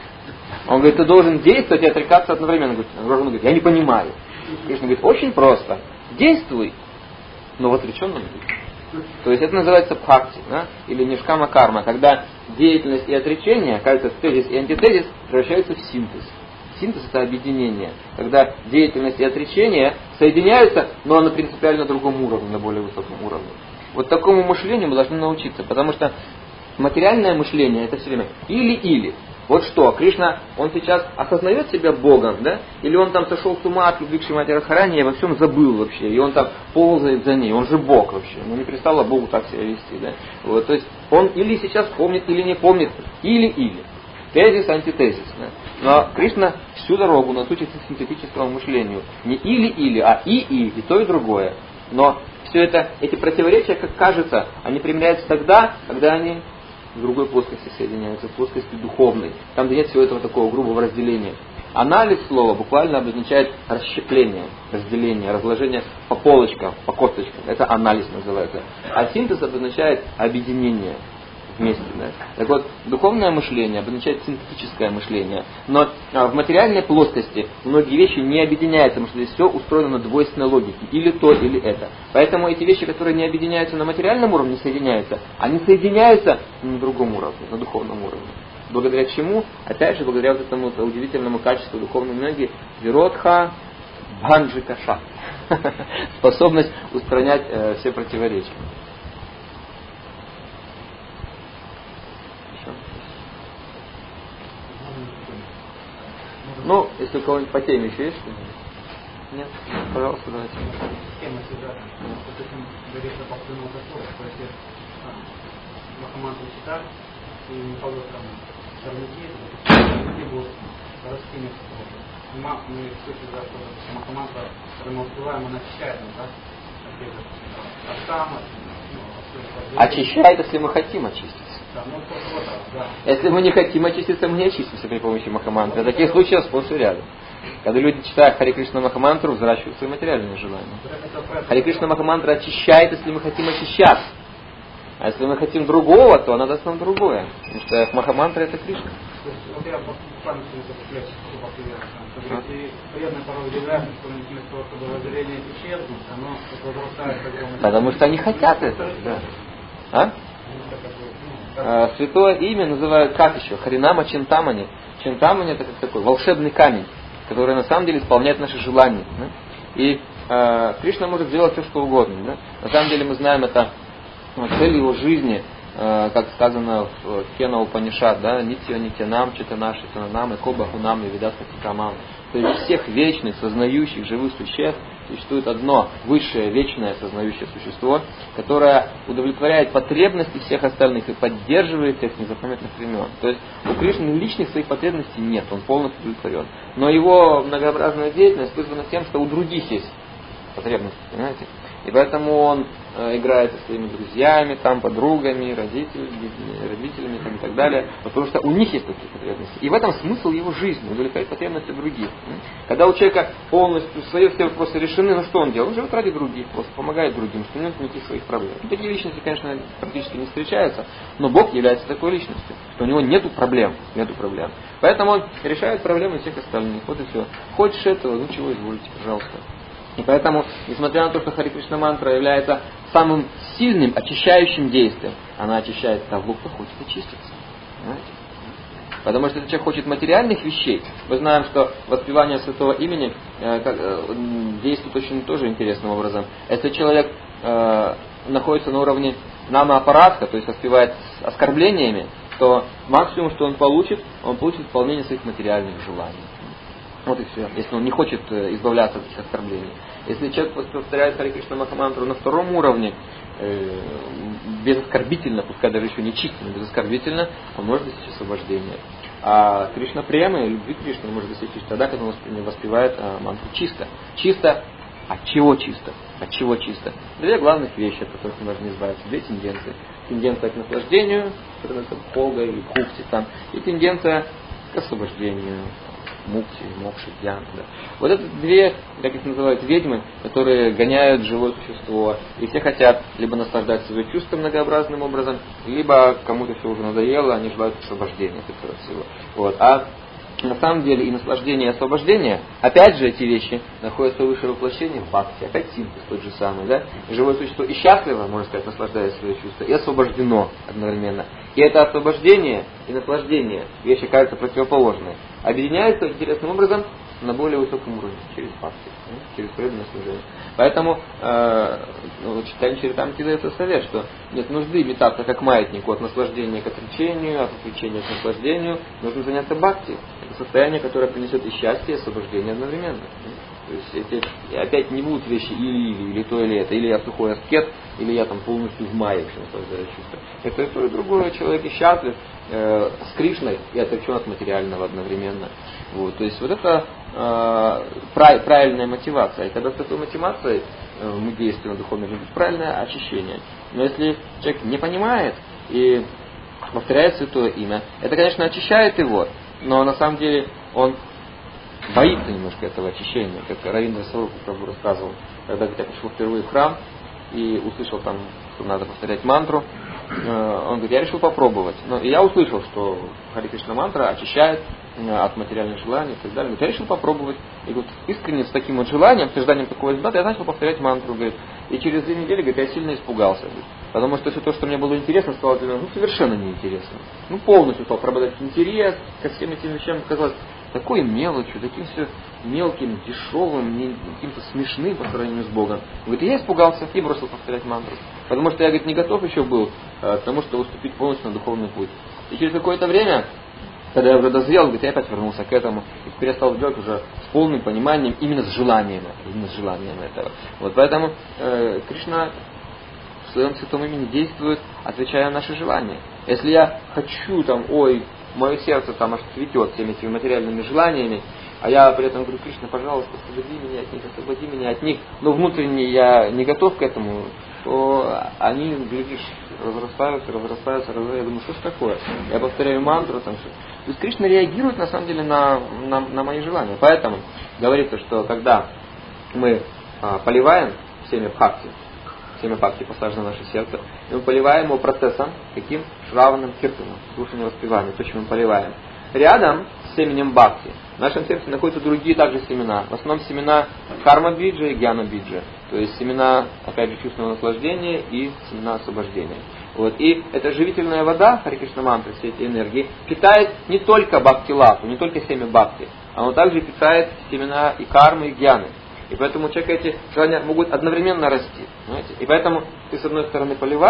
Он говорит, ты должен действовать и отрекаться одновременно. Он говорит, я не понимаю. Кришна говорит, очень просто. Действуй, но в отреченном духе. То есть это называется бхакти, да? Или нишкама карма, когда деятельность и отречение, кажется, тезис и антитезис превращаются в синтез. Синтез это объединение, когда деятельность и отречение соединяются, но на принципиально другом уровне, на более высоком уровне. Вот такому мышлению мы должны научиться, потому что материальное мышление это все время или-или. Вот что, Кришна, он сейчас осознает себя Богом, да? Или он там сошел с ума от любви к Шримати Радхарани и во всем забыл вообще, и он там ползает за ней, он же Бог вообще, ну не перестало Богу так себя вести, да? Вот, то есть он или сейчас помнит, или не помнит, или-или. Тезис, антитезис. Да? Но Кришна всю дорогу нас учит синтетическому мышлению. Не или-или, а и-и, и то, и другое. Но все это, эти противоречия, как кажется, они применяются тогда, когда они в другой плоскости соединяются, в плоскости духовной, там, где нет всего этого такого грубого разделения. Анализ слова буквально обозначает расщепление, разделение, разложение по полочкам, по косточкам. Это анализ называется. А синтез обозначает объединение вместе. Да? Так вот, духовное мышление обозначает синтетическое мышление. Но а, в материальной плоскости многие вещи не объединяются, потому что здесь все устроено на двойственной логике. Или то, или это. Поэтому эти вещи, которые не объединяются на материальном уровне, соединяются, они соединяются на другом уровне, на духовном уровне. Благодаря чему? Опять же, благодаря вот этому удивительному качеству духовной энергии Виродха Бханджикаша. Способность устранять э, все противоречия. Ну, если у кого-нибудь по теме еще есть что-нибудь? Нет? Пожалуйста, давайте. Тема связана. Допустим, говорится по своему закону, что если Махамантру читать, и не положит там сорняки, сорняки будут расти вместо того. Мы слышали, что Махамантра, когда мы успеваем, она очищает нас, да? От сама, очищает, если мы хотим очиститься. Да, ну, вот так, да. Если мы не хотим очиститься, мы не очистимся при помощи Махамантры. В таких случаях сплошь и рядом. Когда люди читают Хари Кришна Махамантру, взращивают свои материальные желания. Хари Кришна Махамантра очищает, если мы хотим очищаться. А если мы хотим другого, то она даст нам другое. Потому что Махамантра это Кришна. Вот я буквально сегодня закупляюсь, и преданные порой удивляются, что вместо того, чтобы воззрение исчезнуть, оно возрастает огромное. Потому что они хотят этого. Да. А? Святое имя называют как еще? Харинама Чинтамани. Чинтамани это как такой волшебный камень, который на самом деле исполняет наши желания. Да? И э, Кришна может сделать все, что угодно. Да? На самом деле мы знаем это цель его жизни, как сказано в Кена Упанишад, да, нитья нитянам, читанам, читанам, и кобахунам, и видат хатикамам. То есть всех вечных, сознающих, живых существ существует одно высшее, вечное, сознающее существо, которое удовлетворяет потребности всех остальных и поддерживает их с незапамятных времен. То есть у Кришны личных своих потребностей нет, он полностью удовлетворен. Но его многообразная деятельность вызвана тем, что у других есть потребности, понимаете? И поэтому он э, играет со своими друзьями, там, подругами, родителями, родителями там, и так далее, потому что у них есть такие потребности. И в этом смысл его жизни, удовлетворять потребности других. Когда у человека полностью свои все вопросы решены, ну что он делает? Он живет ради других, просто помогает другим, что нет никаких своих проблем. Ну, такие личности, конечно, практически не встречаются, но Бог является такой личностью, что у него нету проблем, нету проблем. Поэтому он решает проблемы всех остальных. Вот и все. Хочешь этого, ну чего изволите, пожалуйста. И поэтому, несмотря на то, что Хари Кришна мантра является самым сильным очищающим действием, она очищает того, кто хочет очиститься. Понимаете? Потому что если человек хочет материальных вещей, мы знаем, что воспевание святого имени э, как, э, действует очень тоже интересным образом. Если человек э, находится на уровне нама-апаратха, то есть воспевает с оскорблениями, то максимум, что он получит, он получит выполнение своих материальных желаний. Вот и все. Если он не хочет избавляться от этих оскорблений. Если человек повторяет Хари Кришна Махамантру на втором уровне, э, безоскорбительно, пускай даже еще не чисто, но безоскорбительно, он может достичь освобождения. А Кришна Премы, любви Кришны, он может достичь тогда, когда он воспевает а, мантру чисто. Чисто. От чего чисто? От чего чисто? Две главных вещи, от которых мы должны избавиться. Две тенденции. Тенденция к наслаждению, которая это холга или бхукти там, и тенденция к освобождению. Мукти, мокши, дьян. Да. Вот это две, как их называют, ведьмы, которые гоняют живое существо. И все хотят либо наслаждать свои чувства многообразным образом, либо кому-то все уже надоело, они желают освобождения от этого всего. Вот. А на самом деле и наслаждение, и освобождение, опять же эти вещи находятся в высшее воплощение в бхакти. Опять синтез тот же самый. Да? Живое существо и счастливо, можно сказать, наслаждаясь свои чувства, и освобождено одновременно. И это освобождение и наслаждение, вещи кажутся противоположные, объединяются интересным образом на более высоком уровне, через бхакти, через преданное служение. Поэтому э, ну, читание Чаритамрити дается совет, что нет нужды метаться как маятнику от наслаждения к отречению, от отречения к наслаждению, нужно заняться бхакти. Это состояние, которое принесет и счастье, и освобождение одновременно. То есть эти, опять не будут вещи или-или, или то, или это. Или я сухой аскет, или я там полностью в мае, в общем, наслаждаюсь чувством. Это и то, и другое. Человек и счастлив э, с Кришной и отречен от материального одновременно. Вот. То есть вот это э, прав, правильная мотивация. И когда с такой мотивацией э, мы действуем духовно, это правильное очищение. Но если человек не понимает и повторяет святое имя, это, конечно, очищает его, но на самом деле он боится немножко этого очищения, как Равиндра Сварупа Прабху рассказывал, когда я пришел впервые в храм и услышал там, что надо повторять мантру, он говорит, я решил попробовать. Но я услышал, что Хари Кришна мантра очищает от материальных желаний и так далее. Я решил попробовать. И вот искренне с таким вот желанием, с ожиданием такого результата, я начал повторять мантру. Говорит, и через две недели говорит, я сильно испугался. Говорит, потому что все то, что мне было интересно, стало для меня ну, совершенно неинтересно. Ну, полностью стал прободать интерес ко всем этим вещам. Казалось, такой мелочью, таким все мелким, дешевым, каким-то смешным по сравнению с Богом. Говорит, я испугался и бросил повторять мантру. Потому что я, говорит, не готов еще был к тому, чтобы вступить полностью на духовный путь. И через какое-то время, когда я уже дозрел, говорит, я опять вернулся к этому. И теперь я стал делать уже с полным пониманием, именно с желанием этого. Именно с желанием этого. Вот поэтому э, Кришна в своем святом имени действует, отвечая на наши желания. Если я хочу там, ой, мое сердце там аж цветет всеми этими материальными желаниями, а я при этом говорю, Кришна, пожалуйста, освободи меня от них, освободи меня от них, но внутренне я не готов к этому, то они, глядишь, разрастаются, разрастаются, разрастаются. Я думаю, что ж такое? Я повторяю мантру, там все. То есть Кришна реагирует на самом деле на, на, на мои желания. Поэтому говорится, что когда мы а, поливаем семя бхакти, семя бхакти посажено в наше сердце, и мы поливаем его процессом, каким? Шраваном киртаном, слушанием воспевания, то, чем мы поливаем. Рядом с семенем бхакти в нашем сердце находятся другие также семена. В основном семена карма-биджа и гьяна-биджа. То есть семена, опять же, чувственного наслаждения и семена освобождения. Вот. И эта живительная вода, Хари Кришна мантра, все эти энергии, питает не только бхакти-лапу, не только семя бхакти, оно также питает семена и кармы, и гьяны. И поэтому у человека эти желания могут одновременно расти. Понимаете? И поэтому ты с одной стороны поливай,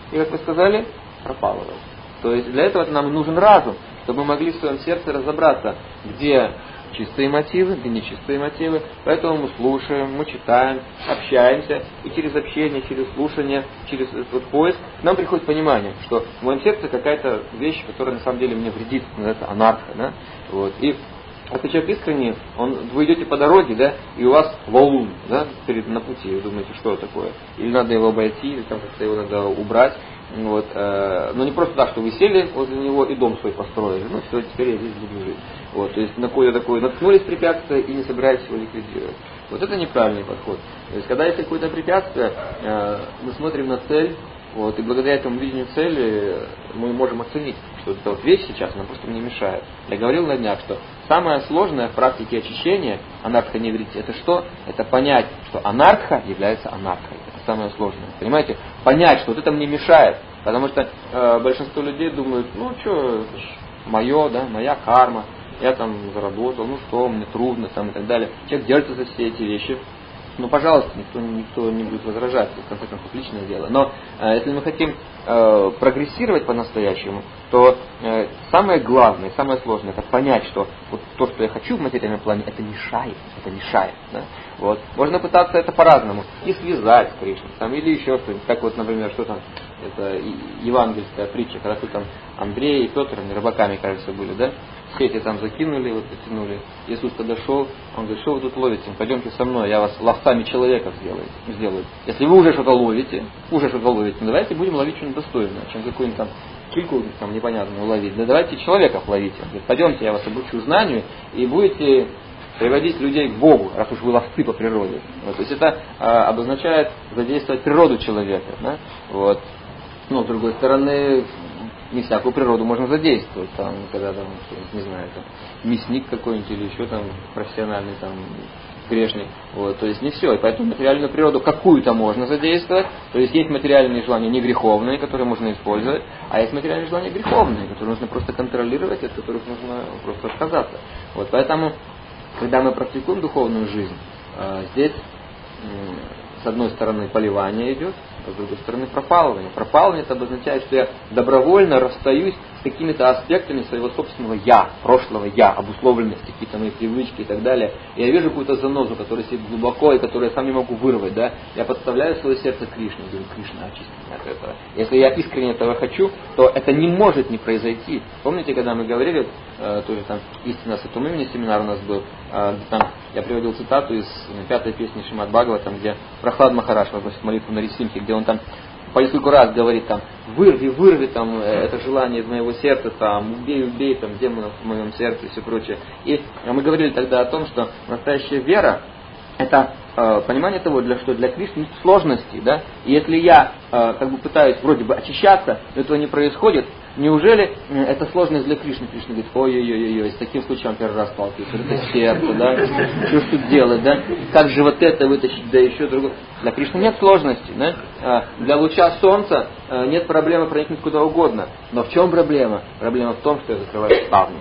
и, как вы сказали, пропало. То есть для этого нам нужен разум, чтобы мы могли в своем сердце разобраться, где чистые мотивы, где нечистые мотивы. Поэтому мы слушаем, мы читаем, общаемся, и через общение, через слушание, через этот поиск нам приходит понимание, что в моем сердце какая-то вещь, которая на самом деле мне вредит, это анарха, да? Вот. И если человек искренний, он, вы идете по дороге, да, и у вас валун, да, перед на пути, вы думаете, что такое? Или надо его обойти, или там как-то его надо убрать. Вот, э, но не просто так, что вы сели возле него и дом свой построили. Ну все, теперь я здесь буду жить. Вот, то есть на какое-то такое наткнулись препятствие и не собираетесь его ликвидировать. Вот это неправильный подход. То есть когда есть какое-то препятствие, э, мы смотрим на цель, вот, и благодаря этому видению цели мы можем оценить, что эта вот вещь сейчас, она просто мне мешает. Я говорил на днях, что самое сложное в практике очищения анархо-неврити, это что? Это понять, что анарха является анархой. Это самое сложное. Понимаете? Понять, что вот это мне мешает. Потому что э, большинство людей думают, ну что, это ж мое, да, моя карма, я там заработал, ну что, мне трудно, там и так далее. Человек держится за все эти вещи. Ну, пожалуйста, никто, никто не будет возражать, это, в конце концов, личное дело. Но э, если мы хотим э, прогрессировать по-настоящему, то э, самое главное, самое сложное, это понять, что вот то, что я хочу в материальном плане, это мешает, это мешает. Да? Вот. Можно пытаться это по-разному, и связать с Кришной, там, или еще что-нибудь, как вот, например, что там, это евангельская притча, когда тут там Андрей и Петр, они рыбаками, кажется, были, да? Сети там закинули, вот потянули. Иисус подошел, он говорит, что вы тут ловите? Пойдемте со мной, я вас ловцами человеков сделаю. сделаю. Если вы уже что-то ловите, уже что-то ловите, ну давайте будем ловить что-нибудь достойное, чем какую-нибудь там кильку там непонятную ловить. Да давайте человеков ловите. Он говорит, пойдемте, я вас обучу знанию, и будете приводить людей к Богу, раз уж вы ловцы по природе. Вот, то есть это а, обозначает задействовать природу человека. Да? Вот. Но с другой стороны, не всякую природу можно задействовать, там, когда там, не знаю, там, мясник какой-нибудь или еще там профессиональный там грешник. Вот, то есть не все. И поэтому материальную природу какую-то можно задействовать. То есть есть материальные желания не греховные, которые можно использовать, а есть материальные желания греховные, которые нужно просто контролировать, от которых нужно просто отказаться. Вот, поэтому, когда мы практикуем духовную жизнь, здесь с одной стороны поливание идет, а с другой стороны пропалывание. Пропалывание это обозначает, что я добровольно расстаюсь с какими-то аспектами своего собственного «я», прошлого «я», обусловленности, какие-то мои привычки и так далее. И я вижу какую-то занозу, которая сидит глубоко и которую я сам не могу вырвать. Да? Я подставляю свое сердце Кришне, говорю, Кришна, очисти меня от этого. Если я искренне этого хочу, то это не может не произойти. Помните, когда мы говорили, э, тоже там «Истина Святом имени» семинар у нас был, э, там я приводил цитату из пятой песни Шримад Бхагаватам, где Прохлад Махараш возносит молитву на Рисимхе, где он там по несколько раз говорит там, вырви, вырви там это желание из моего сердца, там, убей, убей там демонов в моем сердце и все прочее. И мы говорили тогда о том, что настоящая вера это э, понимание того, для что для Кришны есть сложности, да. И если я э, как бы пытаюсь вроде бы очищаться, но этого не происходит, неужели э, это сложность для Кришны? Кришна говорит, ой-ой-ой-ой, с таким случаем первый раз сталкиваюсь, это сердце, да, что ж тут делать, да, как же вот это вытащить, да еще другое. Для Кришны нет сложностей, да. А для луча солнца э, нет проблемы проникнуть куда угодно. Но в чем проблема? Проблема в том, что я закрываю ставни.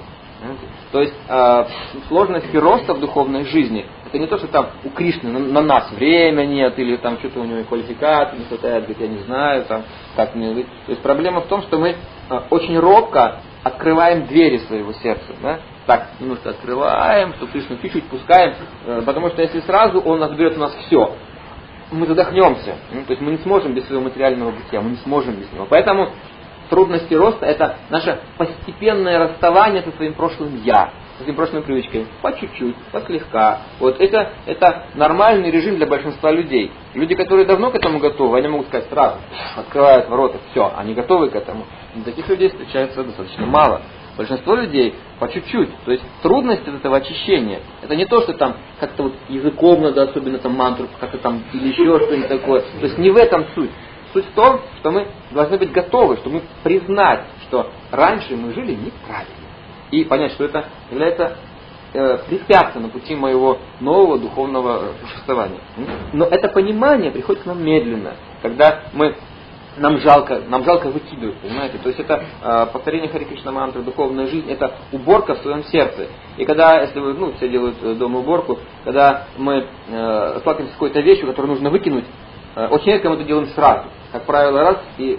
То есть э, сложности роста в духовной жизни это не то, что там у Кришны на, на нас время нет, или там что-то у него квалификации не хватает, говорит, я не знаю, там, как мне быть. То есть проблема в том, что мы э, очень робко открываем двери своего сердца. Да? Так, немножко открываем, что Кришну чуть-чуть пускаем, э, потому что если сразу он отберет у нас все, мы задохнемся. Ну, то есть мы не сможем без своего материального бытия, мы не сможем без него. Поэтому трудности роста это наше постепенное расставание со своим прошлым «я», со своим прошлым привычкой, по чуть-чуть, послегка. Вот это, это нормальный режим для большинства людей. Люди, которые давно к этому готовы, они могут сказать сразу, открывают ворота, все, они готовы к этому. Но таких людей встречается достаточно мало. Большинство людей по чуть-чуть. То есть трудность от этого очищения, это не то, что там как-то вот языком надо, особенно там мантру, как-то там или еще что-нибудь такое. То есть не в этом суть. Суть в том, что мы должны быть готовы, что мы признать, что раньше мы жили неправильно. И понять, что это является э, препятствием на пути моего нового духовного существования. Но это понимание приходит к нам медленно, когда мы, нам жалко, нам жалко выкидывать, понимаете? То есть это э, повторение Харе Кришна мантры, духовная жизнь, это уборка в своем сердце. И когда, если вы, ну, все делают дома уборку, когда мы э, сталкиваемся с какой-то вещью, которую нужно выкинуть, очень редко мы это делаем сразу. Как правило, раз, и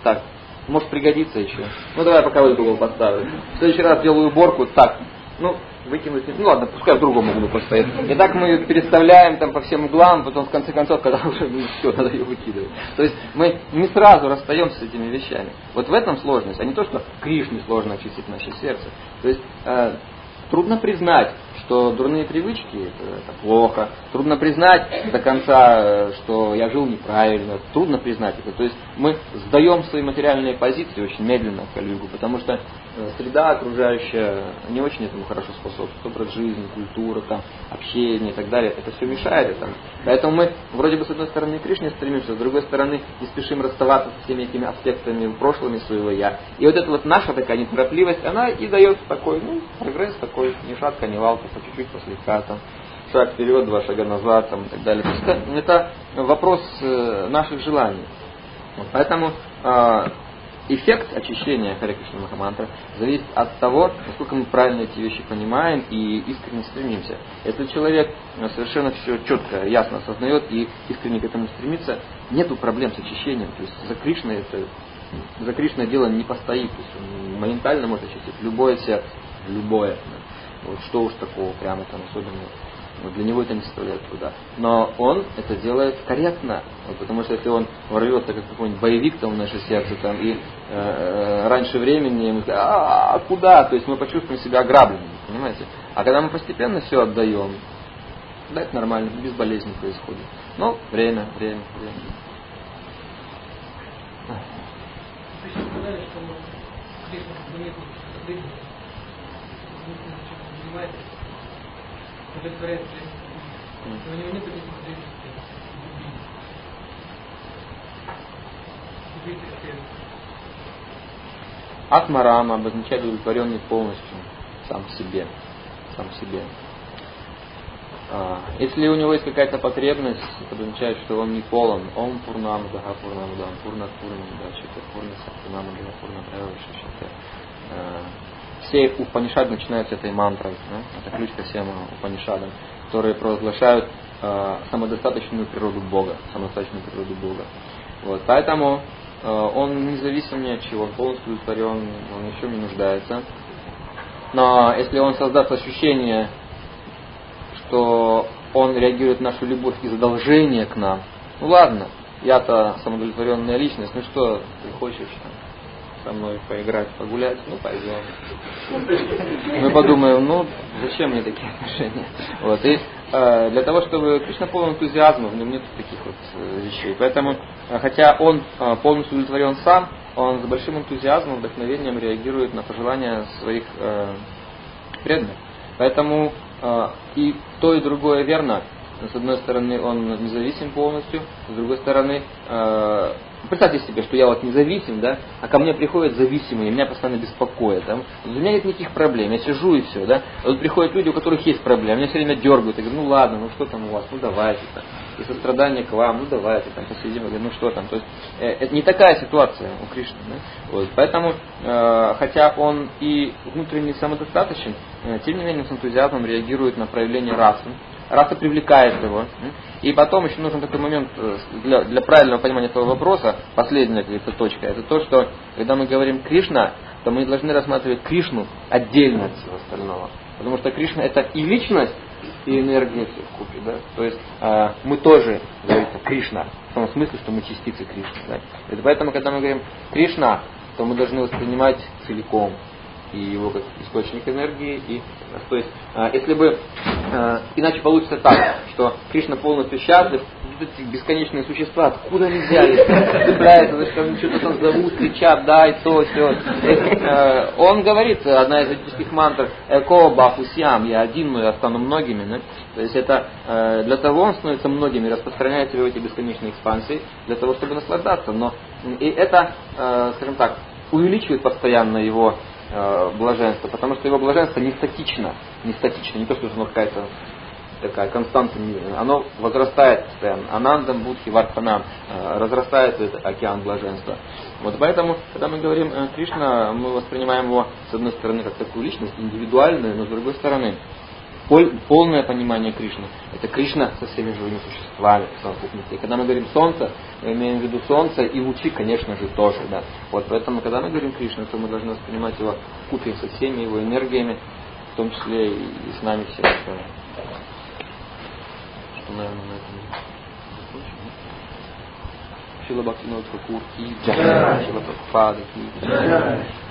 так. Может пригодится еще. Ну давай пока вот угол поставлю. В следующий раз делаю уборку, так. Ну, выкинуть. Ну ладно, пускай в другом углу постоит. И так мы ее переставляем там по всем углам, потом в конце концов, когда уже ну, все, надо ее выкидывать. То есть мы не сразу расстаемся с этими вещами. Вот в этом сложность, а не то, что Кришне сложно очистить наше сердце. То есть э, трудно признать, что дурные привычки это, это плохо. Трудно признать до конца, что я жил неправильно. Трудно признать это. То есть мы сдаем свои материальные позиции очень медленно в Кали-югу, потому что среда окружающая не очень этому хорошо способствует. Образ жизни, культура, там, общение и так далее. Это все мешает этому. Поэтому мы вроде бы с одной стороны к Кришне стремимся, с другой стороны не спешим расставаться со всеми этими аспектами прошлыми своего я. И вот эта вот наша такая неторопливость, она и дает такой, ну, прогресс такой, ни шатка, ни валка, по чуть-чуть, послегка, там, шаг вперед, два шага назад, там, и так далее. То есть это, это вопрос наших желаний. Поэтому э, эффект очищения Харе Кришна Махамантра зависит от того, насколько мы правильно эти вещи понимаем и искренне стремимся. Если человек совершенно все четко, ясно осознает и искренне к этому стремится, нету проблем с очищением. То есть за Кришной это за Кришной дело не постоит. То есть он моментально может очистить любое сердце, любое. Вот что уж такого прямо там особенного. Вот для него это не составляет труда. Но он это делает корректно. Вот, потому что если он ворвется как какой-нибудь боевик там в наше сердце там, и э, раньше времени мы скажем, а куда? То есть мы почувствуем себя ограбленными, понимаете? А когда мы постепенно все отдаем, да, это нормально, без болезни происходит. Но время, время, время. Вы сейчас сказали, что Кришна занимает удовлетворяет жизнь. У него нет удовлетворения. Атмарама обозначает удовлетворенный полностью сам в себе. Сам в себе. А, если у него есть какая-то потребность, это означает, что он не полон. Он пурнам даха пурнам дам, пурнат пурнам дачите, пурнаса пурнам дам, пурнат равишишите. Все Упанишады начинают с этой мантрой. Да? Это ключ ко всем Упанишадам, которые провозглашают э, самодостаточную природу Бога. Самодостаточную природу Бога. Вот. Поэтому э, он независим ни от чего, он полностью удовлетворен, он ни в чем не нуждается. Но если он создаст ощущение, что он реагирует на нашу любовь из задолжения к нам, ну ладно, я-то самоудовлетворенная личность, ну что ты хочешь там? Со мной поиграть, погулять, ну пойдем. Мы подумаем, ну зачем мне такие отношения? Вот. И э, для того, чтобы Кришна полон энтузиазма, в нем нет таких вот э, вещей. Поэтому, э, хотя он э, полностью удовлетворен сам, он с большим энтузиазмом, вдохновением реагирует на пожелания своих э, преданных. Поэтому э, и то, и другое верно. С одной стороны, он независим полностью, с другой стороны, э, представьте себе, что я вот независим, да, а ко мне приходят зависимые, меня постоянно беспокоят. Да? У меня нет никаких проблем, я сижу и все. Да? А тут приходят люди, у которых есть проблемы, меня все время дергают. Я говорю, ну ладно, ну что там у вас, ну давайте. Там. И сострадание к вам, ну давайте, там посидим. Я говорю, ну что там. То есть, э, это не такая ситуация у Кришны. Да? Вот. Поэтому, э, хотя он и внутренне самодостаточен, э, тем не менее с энтузиазмом реагирует на проявление расы. Раса привлекает его. И потом еще нужен такой момент для, для правильного понимания этого вопроса, последняя какая-то точка, это то, что когда мы говорим Кришна, то мы должны рассматривать Кришну отдельно от всего остального. Потому что Кришна это и личность, и энергия все в купе. Да? То есть э, мы тоже, говорится, Кришна, в том смысле, что мы частицы Кришны. Да? И поэтому, когда мы говорим Кришна, то мы должны воспринимать целиком и его как источник энергии. И, то есть, э, если бы э, иначе получится так, что Кришна полностью счастлив, эти бесконечные существа, откуда они взялись, цепляются, значит, они что-то там зовут, кричат, дай, то, все. Э, он говорит, одна из ведических мантр, «Эко бахусям», я один, но я стану многими. Да? То есть это э, для того он становится многими, распространяет себя в эти бесконечные экспансии, для того, чтобы наслаждаться. Но и это, э, скажем так, увеличивает постоянно его блаженство, потому что его блаженство не статично, не статично, не то, что оно какая-то такая константа, оно возрастает постоянно. Анандам, Будхи, Вардханам, разрастает этот океан блаженства. Вот поэтому, когда мы говорим Кришна, мы воспринимаем его с одной стороны как такую личность индивидуальную, но с другой стороны полное понимание Кришны – это Кришна со всеми живыми существами в совокупности. И когда мы говорим солнце, мы имеем в виду солнце и лучи, конечно же, тоже. Да. Вот поэтому, когда мы говорим Кришна, то мы должны воспринимать его вкупе со всеми его энергиями, в том числе и с нами всеми. Что, наверное, на этом закончим. Шила Бхактивинода Тхакур ки джай, Шила Прабхупада ки джай.